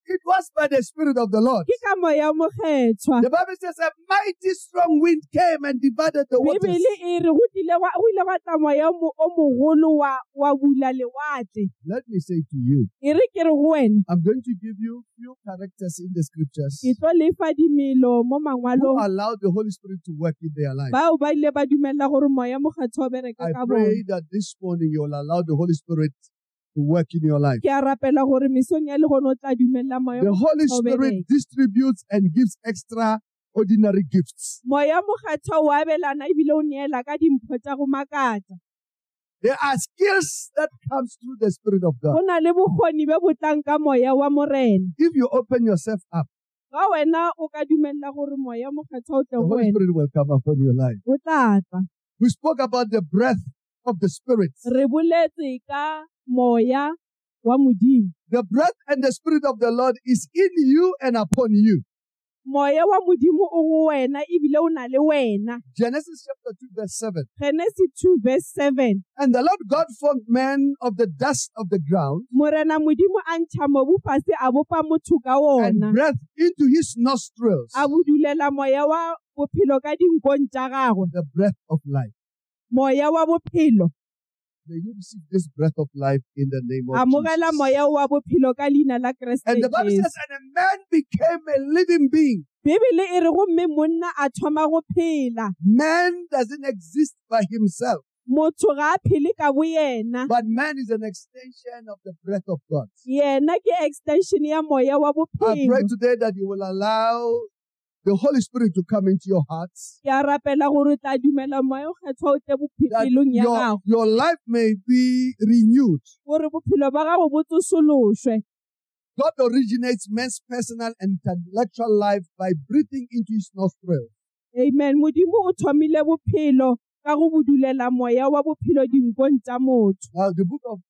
it was by the Spirit of the Lord. ke ka moya o mokgethwa. The Bible says a mighty strong wind came and divided the waters. Bibele e re go ile wa go ile wa tla moya o mo- o mogolo wa wa bula lewatle. Let me say to you, E re ke re go wena I'm going to give you few characters in the scriptures ke tlo lefa dimelo mo who mangwalong allowed the Holy Spirit to work in their life. bao ba ile ba dumella gore moya mokgethwa o bereka I ka pray bona. that this morning you'll allow the Holy Spirit to work in your life. Ke a rapela gore mesong ya le gone o tla dumella moya The Holy mokgethwa o Spirit bereke. distributes and gives extraordinary gifts. Moya mokgethwa o abelana ebile o neela ka dimpho tsa go makatsa. There are skills that comes through the Spirit of God. Go na le bokgoni be botlang ka moya wa morena. If you open yourself up, Ga wena o ka dumella gore moya mokgethwa o tle the go Holy wena, Spirit will come upon your life. o tla tla. We spoke about the breath of the Spirit. Re boletse ka moya wa modimo. The breath and the Spirit of the Lord is in you and upon you. Moya wa modimo o go wena ebile o na le wena. Genesis chapter two verse seven. Genesis two verse seven. And the Lord God formed man of the dust of the ground Morena modimo a ntsha mobu fase a bopa motho ka and ona. breathed into his nostrils A bodulela moya wa bophelo ka dinkong tsa gagwe. the breath of life. Moya wa bophelo. May you receive this breath of life in the name of Amogela Jesus. moya wa bophelo ka leina la Kriste And the Bible Jesu. says, and a man became a living being. Bibele e re go mme monna a thoma go phela. Man doesn't exist by himself, Motho ga a phele ka boyena. but man is an extension of the breath of God. Yena ke extension ya moya wa I pray bophelo. today that you will allow the Holy Spirit to come into your hearts, Ke a rapela gore o tla dumela moya o kgethwa o tle that bophelong ya your, gago. your life may be renewed. Gore bophelo ba gago bo tsosološwe. God originates man's personal and intellectual life by breathing into his nostrils. Amen. Modimo o thomile bophelo ka go bodulela moya wa bophelo dinkong tsa motho. Now, the book of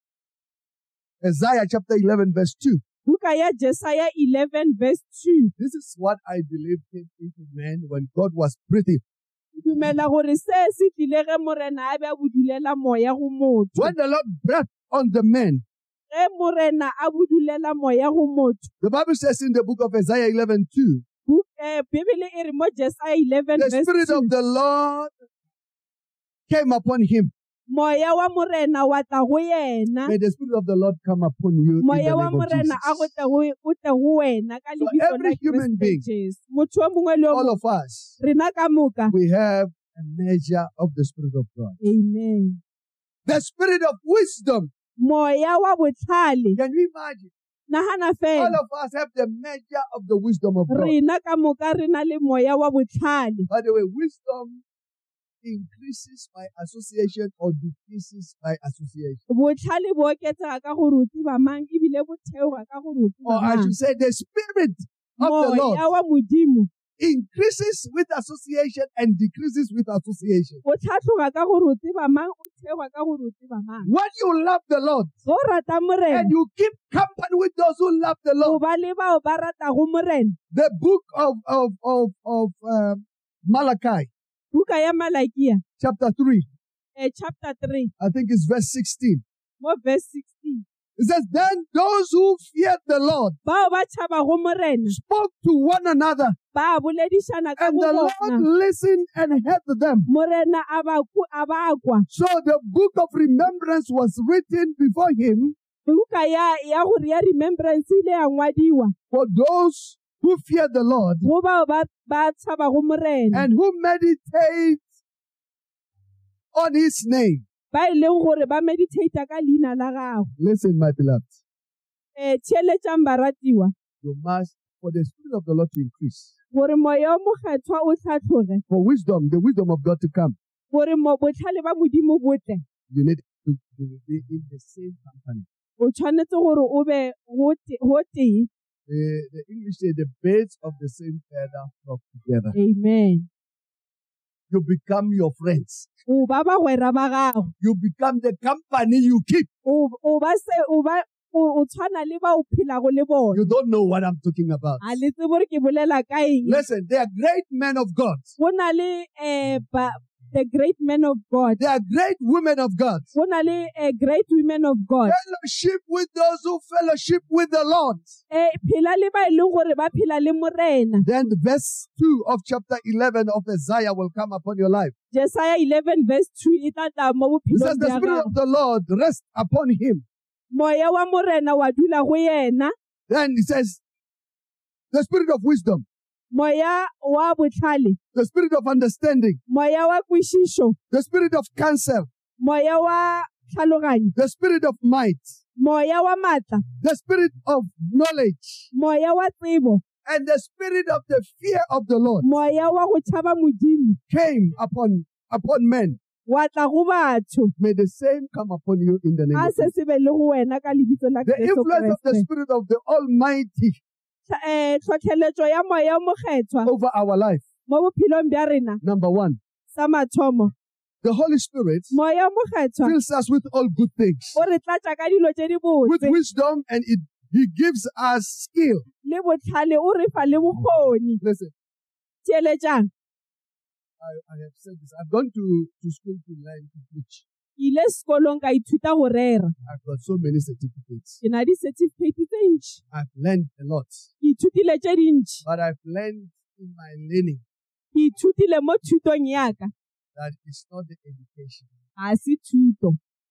Isaiah chapter eleven verse two. Buka ya Jesaja eleven verse two. This is what I believe came into man when God was breathing. Dumela gore se se tlile ge morena a be a bodulela moya go motho. When the Lord breathed on the man, Ge morena a bodulela moya go motho. the Bible says in the book of Isaiah eleven two, Bu- eh, Bibele e re mo Jesaja eleven the verse Spirit two. of the Lord came upon him. Moya wa morena wa tla go yena. May the Spirit of the Lord come upon you in Moya the wa name of morena a go Jesus. tle go o tle go wena ka So lebitso every la human Kriste being, Jesu. Motho o mongwe le o All mongwe, of us, rena ka moka. we have a measure of the Spirit of God. Amen. The Spirit of wisdom. Moya wa botlhale. Can you imagine? Nagana All fela. of us have the measure of the wisdom of God. Rena ka moka rena le moya wa botlhale. By the way, wisdom increases by association or decreases by association. Botlhale bo oketsega ka gore o tseba mang ebile bo theoga ka gore o Or tseba I mang. should say the Spirit of the Lord Moya wa modimo increases with association and decreases with association. o tlhatlhoga ka gore o tseba mang, o theoga ka gore o tseba mang. When you love the Lord Ge o rata morena, and you keep company with those who love the o Lord, ba le bao ba ratago morena. the book of of of of um, Malachi, Buka ya Malakia, chapter three, eh, chapter three, I think it's verse sixteen. mo verse sixteen. It says, "Then those who feared the Lord Bao ba tšhabago morena, spoke to one another, ba boledišana ka and the go Lord bona. listened and heard them." Morena a ba ku- a ba kwa. So the book of remembrance was written before him Buka ya ya gore ya remembrance ile ya ngwadiwa for those who fear the Lord go bao ba ba tšhabago morena. and who meditate on his name. Ba e leng gore ba meditate ka leina la gago. Listen, my beloved, Eh, theeletsang baratiwa, you must, for the Spirit of the Lord to increase, gore moya o mokgethwa o tlhatlhoge, for wisdom, the wisdom of God to come, gore mo botlhale ba modimo bo tle, you need to, to be in the same company. o tshwanetse gore o be go te- go tee. The, the English say the birds of the same feather flock together. Amen. You become your friends. O ba bagwera ba gago. You become the company you keep. O o ba se o ba o o tshwana le ba o phelago le bona. You don't know what I'm talking about. A le tsebe gore ke bolela ka eng. Listen, they are great men of God. Go na le eh ba the great men of God. There are great women of God. Go na le eh, great women of God. Fellowship with those who fellowship with the Lord. Eh, phela le ba e leng gore ba phela le Morena. Then verse two of chapter eleven of Isaiah will come upon your life. Jesaja eleven verse two e tla tla mo It says, bophelong the bja Spirit gago. of the Lord rests upon him. Moya wa Morena wa dula go yena. Then it says, the Spirit of wisdom, Moya wa botlhale, the Spirit of understanding, moya wa kwešišo, the Spirit of counsel, moya wa tlhaloganyo, the Spirit of might, moya wa maatla, the Spirit of knowledge, moya wa tsebo, and the Spirit of the fear of the Lord moya wa go tšhaba Modimo came upon, upon men. wa tla go batho. May the same come upon you in the name A of se Jesus. se be le go wena ka lebitso la The Jesu influence of the Kriste. Spirit of the Almighty Eh, tlhotlheletšo ya moya o mokgethwa over our life. mo bophelong bja rena Number one, sa mathomo. the Holy Spirit Moya o mokgethwa fills us with all good things, o re tlatša ka dilo tše di with botse wisdom, and it, He gives us skill. le botlhale, o re fa le bokgoni. Listen, Tšeletšang, I, I have said this. I've gone to, to school to learn to preach. ke ile sekolong ka ithuta go rera. I've got so many certificates. Ke na di certificate tse ntši. I've learned a lot. Ke ithutile tše dintši. But I've learned in my learning Ke ithutile mo thutong ya ka. that it's not the education, Ga se thuto,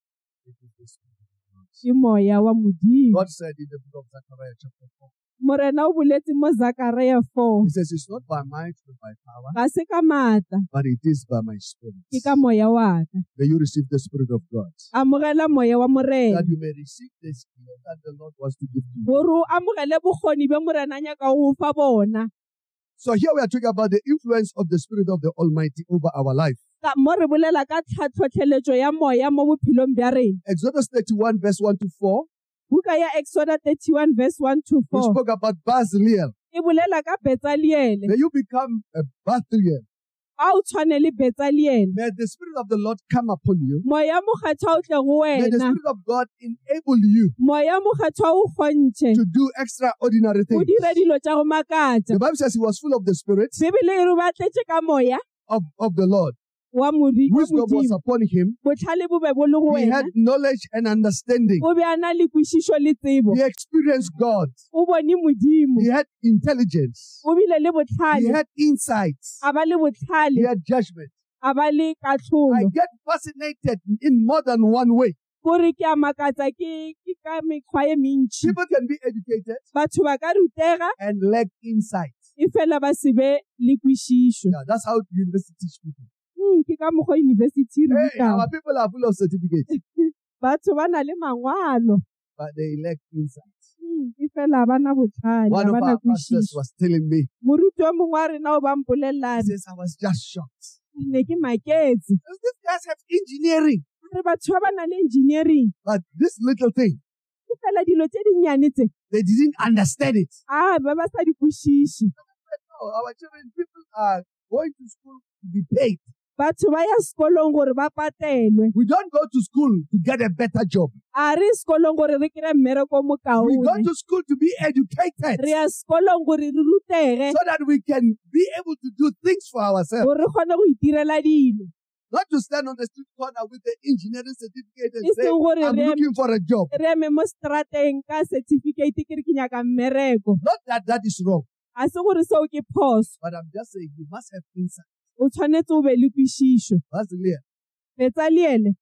it is the Spirit of God. ke moya wa Modimo. God said in the book of Zechariah chapter four, Morena o boletse mo Zakaraya four. He says, it's not by might nor by power, Ga se ka maatla, but it is by my Spirit. ke ka moya wa ka. May you receive the Spirit of God, Amogela moya wa Morena. that you may receive the skill that the Lord wants to give to you. Gore o amogele bokgoni be Morena a nyaka go fa bona. So here we are talking about the influence of the Spirit of the Almighty over our life. Ka mo re bolela ka tlhotlheletšo ya moya mo bophelong bja rena. Exodus thirty-one verse one to four, Buka ya Exodus thirty-one verse one to we four. spoke about Bezalel. E bolela ka Bezaliele. May you become a Bezalel. A o tshwane le Bezaliele. May the Spirit of the Lord come upon you. Moya mokgethwa o tle go May the wena. Spirit of God enable you Moya mokgethwa o kgontšhe. to do extraordinary O things. dire dilo tša go makatša. The Bible says he was full of the Spirit Bibele e re ba tletše ka moya of, of the Lord. wa Modi- wa Wisdom was Modimo. upon him. Botlhale bo be bo le go He wena. had knowledge and understanding. O be a na le kwešišo le tsebo. He experienced God. O bone Modimo. He had intelligence. O bile le He botlhale. had insights. A ba le He botlhale. had judgment. A ba le I katlholo. get fascinated in more than one way. Gore ke a makatsa ke ke ka mekgwa e mentši. People can be educated Batho ba ka rutega and lack insight. e fela ba se be le kwešišo. Yeah, that's how university teach people. Hmm, ke ka mokgwa university e Hey, rutang. our people are full of certificates, Batho ba na le mangwalo. but they lack insight. Hmm, e fela ba na botlhale, One ha of ba na our pastors kwešišo. was telling me, Moruti o mongwe wa rena o ba he mpolelelane. says, I was just shocked. Ne ke maketse. Because these guys have engineering, Re batho ba ba na le engineering. but this little thing, E fela dilo tse dinnyane tse. they didn't understand it. Ah, ba ba sa di kwešiše. No, our children, people are going to school to be paid. Batho ba ya sekolong gore ba patelwe. We don't go to school to get a better job. A re sekolong gore re kry-e mmereko mo We go kaone. to school to be educated Re ya sekolong gore re rutege. so that we can be able to do things for ourselves. Gore re kgone go itirela dilo. Not to stand on the street corner with the engineering certificate and E say, seng gore I'm re looking for a job. re eme mo strateng ka certificate ke re ke nyaka mmereko. Not that that is wrong, A se gore seo ke phoso. but I'm just saying you must have insight. O tshwanetse o be le kwešišo. Bezalel, Bezaliele,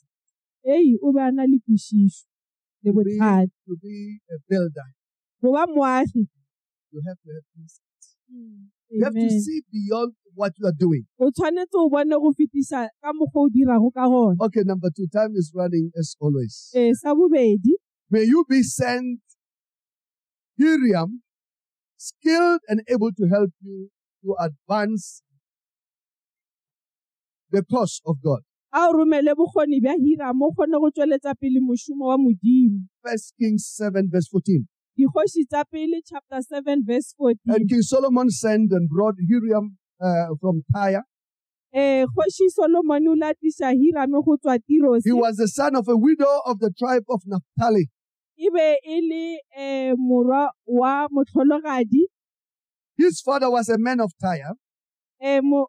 ei, o be a na le kwešišo le to be, botlhale. to be a builder, Go ba moagi. you have to have insight. You have to Amen. see beyond what you are doing. O tshwanetse o bone go fetisa ka mokgwa o dirago ka gona. Okay, number two, time is running as always. Eh, sa bobedi, May you be sent Hiriam, skilled and able to help you to advance the cause of God. a o romele bokgoni bja Hiramu o kgone go tsweletsa pele mošomo wa Modimo. First Kings seven verse fourteen. Dikgoši tsa pele, chapter seven, verse fourteen. And King Solomon sent and brought Hiriam uh, from Tyre. Eh, Kgoši Solomon o latiša Hiramu go tswa Tirosi. He was the son of a widow of the tribe of Naphtali. E be e le eh, morwa wa motlhologadi. His father was a man of Tyre. Eh, mo,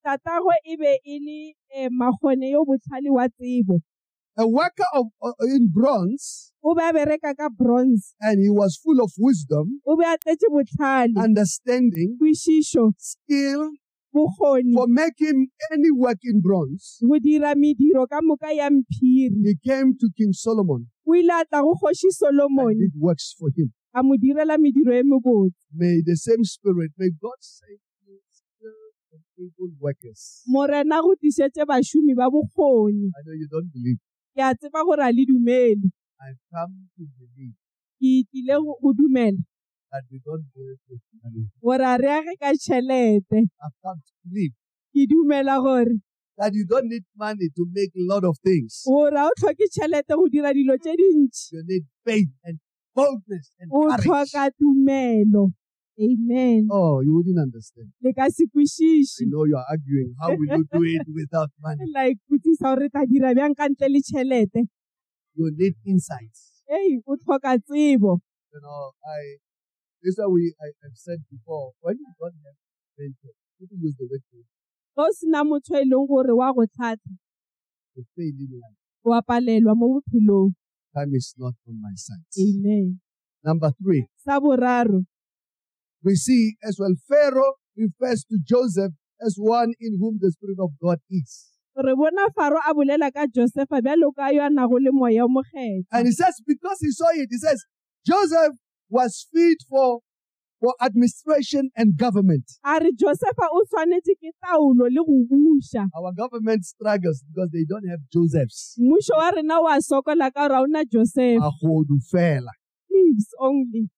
tatagwe e be e le eh, makgone yo botlhale wa tsebo. A worker of, uh, in bronze, O be a bereka ka bronze. and he was full of wisdom, O be a tletse botlhale, understanding, kwešišo, skill bokgoni, for making any work in bronze. go dira mediro ka moka ya mphiri. He came to King Solomon O ile a tla go kgoši and Solomone, did works for him. a mo direla mediro e mebotse. May the same spirit, may God save you skilled and able workers. Morena go tlišetse bašomi ba bokgoni. I know you don't believe. Ke a tseba gore a le dumele. I've come to believe Ke tlile go go dumela that we don't do it with money. gore a re age ka tšhelete. I've come to believe Ke dumela gore that you don't need money to make a lot of things. gore a o tlhoke tšhelete go dira dilo tše dintši. You need faith and boldness and O courage. tlhoka tumelo. Amen. Oh, you wouldn't understand. Le ka se I kwešiše. know you are arguing. How will you do it without money? La ikutlwisa gore tla dira bjang ka ntle le tšhelete. You need insights. Ei, o tlhoka tsebo. You know, I this is what we I, I've said before. When you don't have mentor, people use the word to Go sena motho e leng gore wa go tlhatsa, to fail in life. wa palelwa mo bophelong. Time is not on my side. Amen. Number three, Sa boraro, we see as well Pharaoh refers to Joseph as one in whom the Spirit of God is. re bona Faro a bolela ka Josefa bjalo ka yo a nago le moya o mokgetho. And he says, because he saw it, he says, Joseph was fit for, for administration and government. A re Josefa o tshwanetse ke taolo le go buša. Our government struggles because they don't have Josephs. Mmušo wa rena wa sokola ka gore ha ona Joseph. Akgodu fela. Thieves only.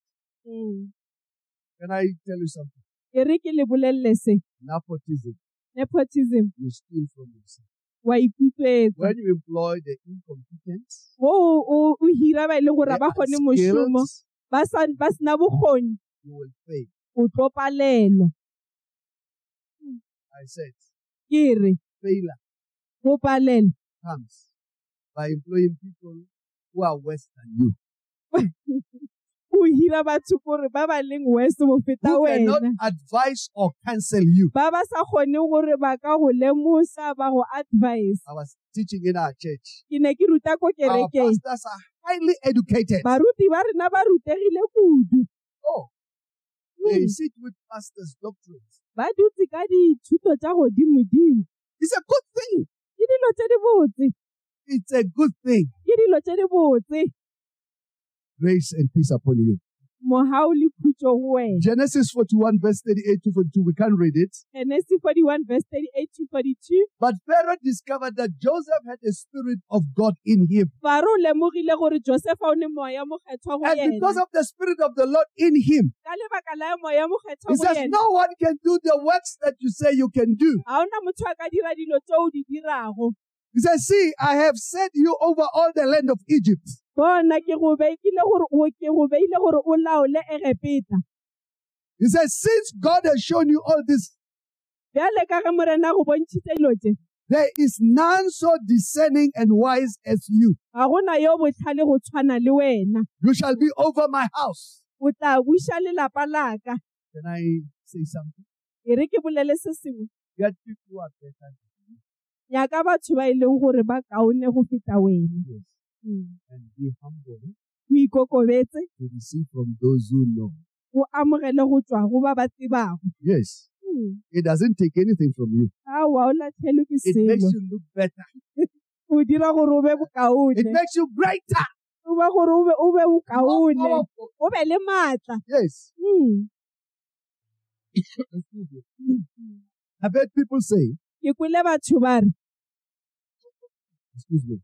Mm. Can I tell you something? E re ke le bolelele se. Nepotism, Nepotism. you steal from yourself. Wa iputswetsa. When you employ the incompetent, Wo o o hira ba ile gore the ba kgone mošomo, unskilled, ba sa ba sena bokgoni, you will fail. o tlo palelwa. I said, Ke re failure go palelwa. comes by employing people who are worse than you. O hira batho gore ba ba leng worse go feta Who cannot wena. advise or counsel you. Ba ba sa kgone gore ba ka go lemosa ba go advise. I was teaching in our church. Ke ne ke ruta ko Our kerekeng. pastors are highly educated. Baruti ba rena ba rutegile kudu. Oh, they sit with pastors' doctrines. Ba dutse ka dithuto tsa godimo-dimo. It's a good thing. Ke dilo tse di botse. It's a good thing. Ke dilo tse di botse. Grace and peace upon you. Mohau le khutso go wena. Genesis forty-one, verse thirty-eight to forty-two. We can't read it. Genesis forty-one verse thirty-eight to forty-two. But Pharaoh discovered that Joseph had the Spirit of God in him. Faro o lemogile gore Josefa o ne moya mokgetho go And because yena. of the Spirit of the Lord in him, Ka lebaka la moya mokgetho he go says, yena. no one can do the works that you say you can do. Ha ona motho a ka dira dilo tse o di dirago. He says, see, I have set you over all the land of Egypt. Bona ke go beile gore o ke go beile gore o laole Egepeta. He says, since God has shown you all this, Bjale ka ge morena go bontshitse dilo tse. there is none so discerning and wise as you. Ga gona yo botlhale go tshwana le wena. You shall be over my house. O tla buša lelapa la ka. Can I say something? E re ke bolele se sengwe. Get people who are better than you. Nyaka batho ba e leng gore ba kaone go feta wena. Yes. Mm. And be humble O ikokobetse, to receive from those who know. o amogele go tswa go ba ba tsebago. Yes. Mm. It doesn't take anything from you. Aowa, o latlhelwe ke It makes selo. you look better. O dira gore o be It bokaone. makes you greater. O ba gore o be o be More bokaone. powerful. O be le maatla. Yes. Mm. Excuse me. I've heard people say, Ke kwele batho ba re, excuse me.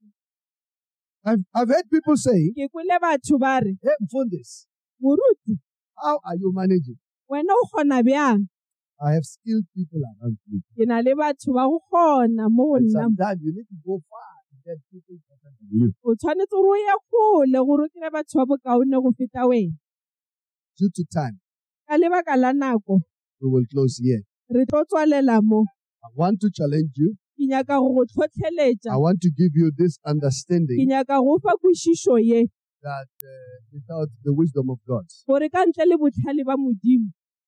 I've, I've heard people say, ke kwele batho ba re, hey, Mfundis, moruti, how are you managing? wena o kgona bjang? I have skilled people around me. Ke na le batho ba go kgona mo go And nna. sometimes you need to go far to get people better than you. O tshwanetse gore o ye kgole gore o kry-e batho ba bokaone go feta wena. Due to time, Ka lebaka la nako, we will close here. re tlo tswalela mo. I want to challenge you. Ke nyaka go go tlhotlheletša. I want to give you this Ke understanding nyaka go fa kwešišo ye that uh, without the wisdom of God, gore ka ntle le botlhale ba Modimo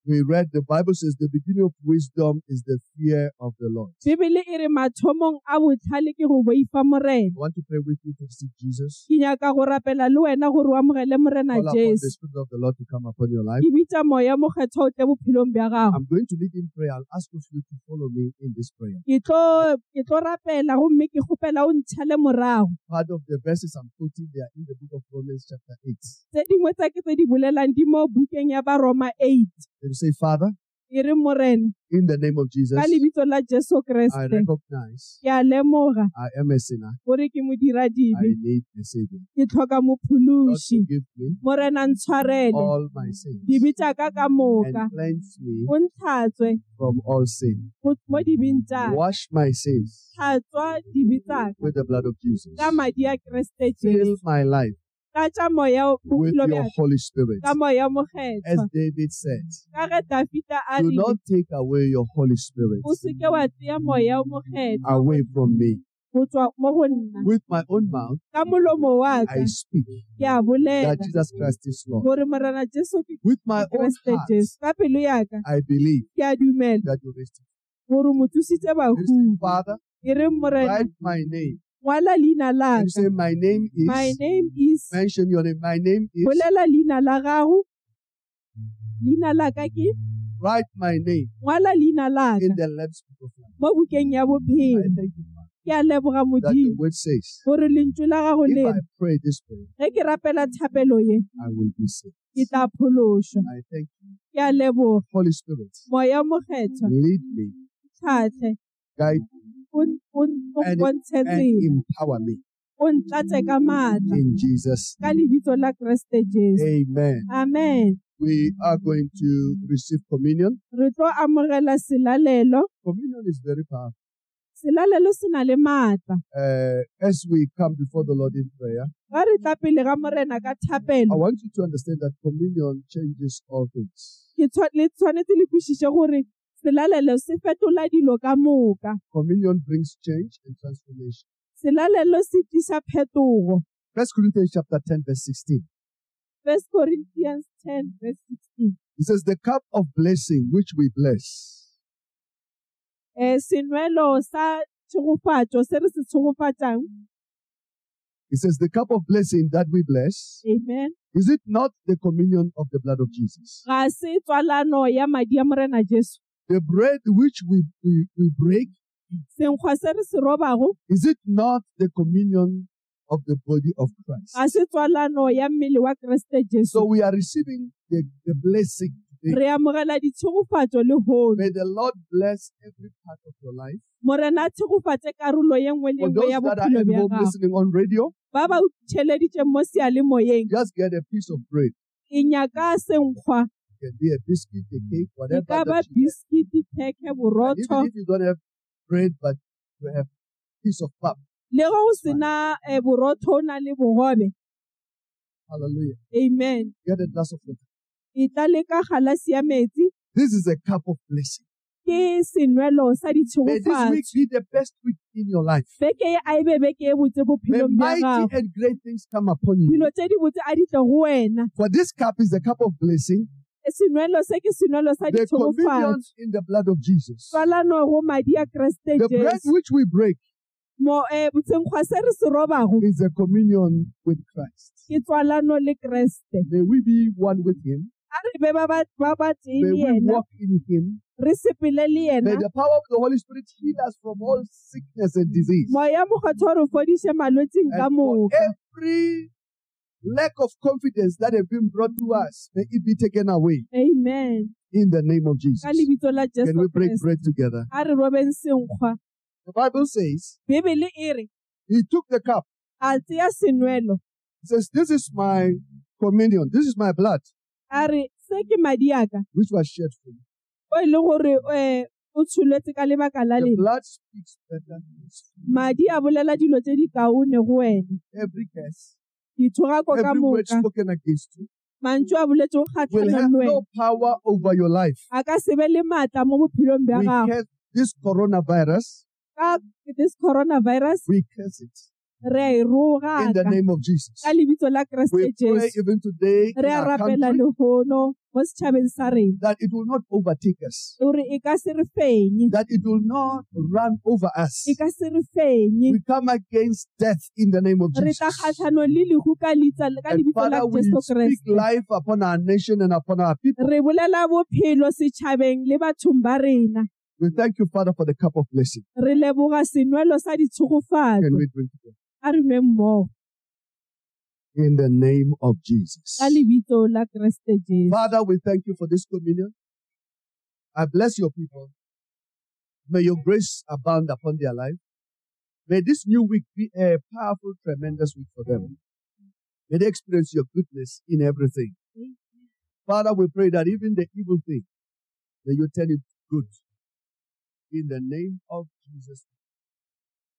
We read the Bible says the beginning of wisdom is the fear of the Lord. Bibele e re mathomong a botlhale ke go boifa morena. I want to pray with you to receive Jesus. Ke nyaka go rapela le wena gore o amogele morena Call upon the Jesu. Spirit of the Lord to come upon your life. Ke bitsa moya mo kgetho o tle bophelong bja gago. I'm going to lead in prayer. I'll ask of you to follow me in this prayer. Ke tlo ke tlo rapela gomme ke kgopela o ntšhale morago. Part of the verses I'm quoting there in the book of Romans chapter eight. Tse dingwe tsa ke tse di bolelang di mo bukeng ya Baroma eight. Then you say, Father, E re morena in the name of Jesus, ka lebitso la Jesu I Kriste recognize ke a lemoga I am a sinner. gore ke I modira dibe need a Savior. ke tlhoka Lord, mophološi. forgive me Morena ntshwarele all my sins dibe tša ka ka moka and cleanse me o ntlhatswe from all sin. go- mo dibeng tša Wash my sins tlhatswa dibe tša ka with the blood of Jesus. ka madi a Kriste Fill Jesu my life ka tša moya with bophelo your bja Holy Spirit. ka moya As mokgethwa David said, ka ge Dafita a do rile not take away your Holy Spirit o se ke wa tseya moya o mokgethwa away from me. go tswa mo go nna With my own mouth, ka molomo wa ka I speak ke a bolela that Jesus Christ is Lord. gore morena Jesu ke With my own Kriste heart, Jesu ka pelo ya ka I believe ke a dumela that you raised him. gore mo thusitse You say, bahu Father, e re morena write my name. ngwala leina la And you ka say, my name my is, name is mention your name. My name is, bolela leina la gago leina la ka ke write my name ngwala leina la ka in the Lamb's book of life. mo bukeng ya I bophelo thank you, Father, ke a leboga that your modimo word says, gore lentswe la gago if le I pray this prayer, ge ke rapela thapelo ye I will be saved. ke tla phološwa I thank you. ke a leboga Holy Spirit, moya o mokgethwa lead me, tlhatlhe guide me, o n- o n- o and, mpontshe and tsela empower me. o ntlatse ka maatla In Jesus' ka name. lebitso la Kriste Jesu Amen. amen We are going to receive communion. re tlo amogela selalelo Communion is very powerful. selalelo se na le maatla Uh, as we come before the Lord in prayer, ga re tla pele ga morena ka I thapelo want you to understand that communion changes all things. ke tshwa- le tshwanetse le kwešiše gore selalelo se fetola dilo ka moka Communion brings change and transformation. selalelo se tlisa phetogo First Corinthians chapter ten, verse sixteen. First Corinthians ten verse sixteen It says, the cup of blessing which we bless, eh senwelo sa tshegofatšo se re se tshegofatšang it says, the cup of blessing that we bless, amen is it not the communion of the blood of Jesus? ga se tswalano ya madi a morena Jesu The bread which we, we, we break, senkgwa se re se robago is it not the communion of the body of Christ? ga se tswalano ya mmele wa Kriste Jesu So we are receiving the, the blessing today. re amogela ditshegofatšo le hono May the Lord bless every part of your life. morena a tshegofatse karolo ye nngwe le For nngwe those ya that are bophelo at bja home gago listening on radio, ba ba theleditšeng mo sealemoyeng just get a piece of bread. e nyaka senkgwa It can be a biscuit, a cake, e whatever ka ba that you have. biskiti pheke And borotho even if you don't have bread, but you have a piece of pap. le ge o sena eh, borotho o na le bogobe Hallelujah. amen Get a glass of water. e tla le ka galase ya metsi This is a cup of blessing. ke senwelo sa May this week ditshegofatšo be the best week in your life. beke ye a e be beke e botse May bophelong bja mighty gago and great things come upon you. dilo tse di botse a di tle go wena For this cup is the cup of blessing, senwelo se ke senwelo sa the communion ditshegofatšo in the blood of Jesus. tswalano go madi a Kriste The bread Jesu which we break mo eh senkgwa se re se robago is a communion with Christ. ke tswalano le Kriste May we be one with Him. a re be ba ba ba ba tee May le we yena walk in Him. re sepele le May yena the power of the Holy Spirit heal us from all sickness and disease. moya mogotho o re fodiše malwetseng ka And for moka every lack of confidence that have been brought to us, may it be taken away amen in the name of Jesus. ka lebitso la Can Jesu we break Kriste bread together? a re robeng senkgwa The Bible says, bibele e re He took the cup. a tseya senwelo He says, this is my communion. This is my blood, a re se ke madi aka which was shed for you. o e le gore eh o tsholetse ka lebaka la The lena blood speaks better things. madi a bolela dilo tse di kaone go wena Every curse, dithogako ka every word moka spoken against you mantšu a boletse go will have kgatlhanong le wena no power over your life. a ka se be le maatla mo bophelong bja We gago curse this coronavirus. ka this coronavirus We curse it. re a e in the rogaka name of Jesus. ka lebitso la We Kreste pray Jesu. even today in Re a our rapela country lehono mo setšhabeng sa rena that it will not overtake us, gore e ka se re fenye, that it will not run over us. e ka se re fenye. We come against death in the name of Re Jesus. tla kgatlhanong le lehu ka leitsa ka And lebitso la Father, we Jesu speak Kreste. life upon our nation and upon our people. Re bolela bophelo setšhabeng le bathong ba rena. We thank you, Father, for the cup of blessing. Re leboga senwelo sa Can ditshogofatso. we drink together? A re nwe mmogo In the name of Jesus. ka lebitso la Kreste Jesu. Father, we thank you for this communion. I bless your people. May your grace abound upon their life. May this new week be a powerful, tremendous week for them. May they experience your goodness in everything. Father, we pray that even the evil thing, may you turn it good. In the name of Jesus.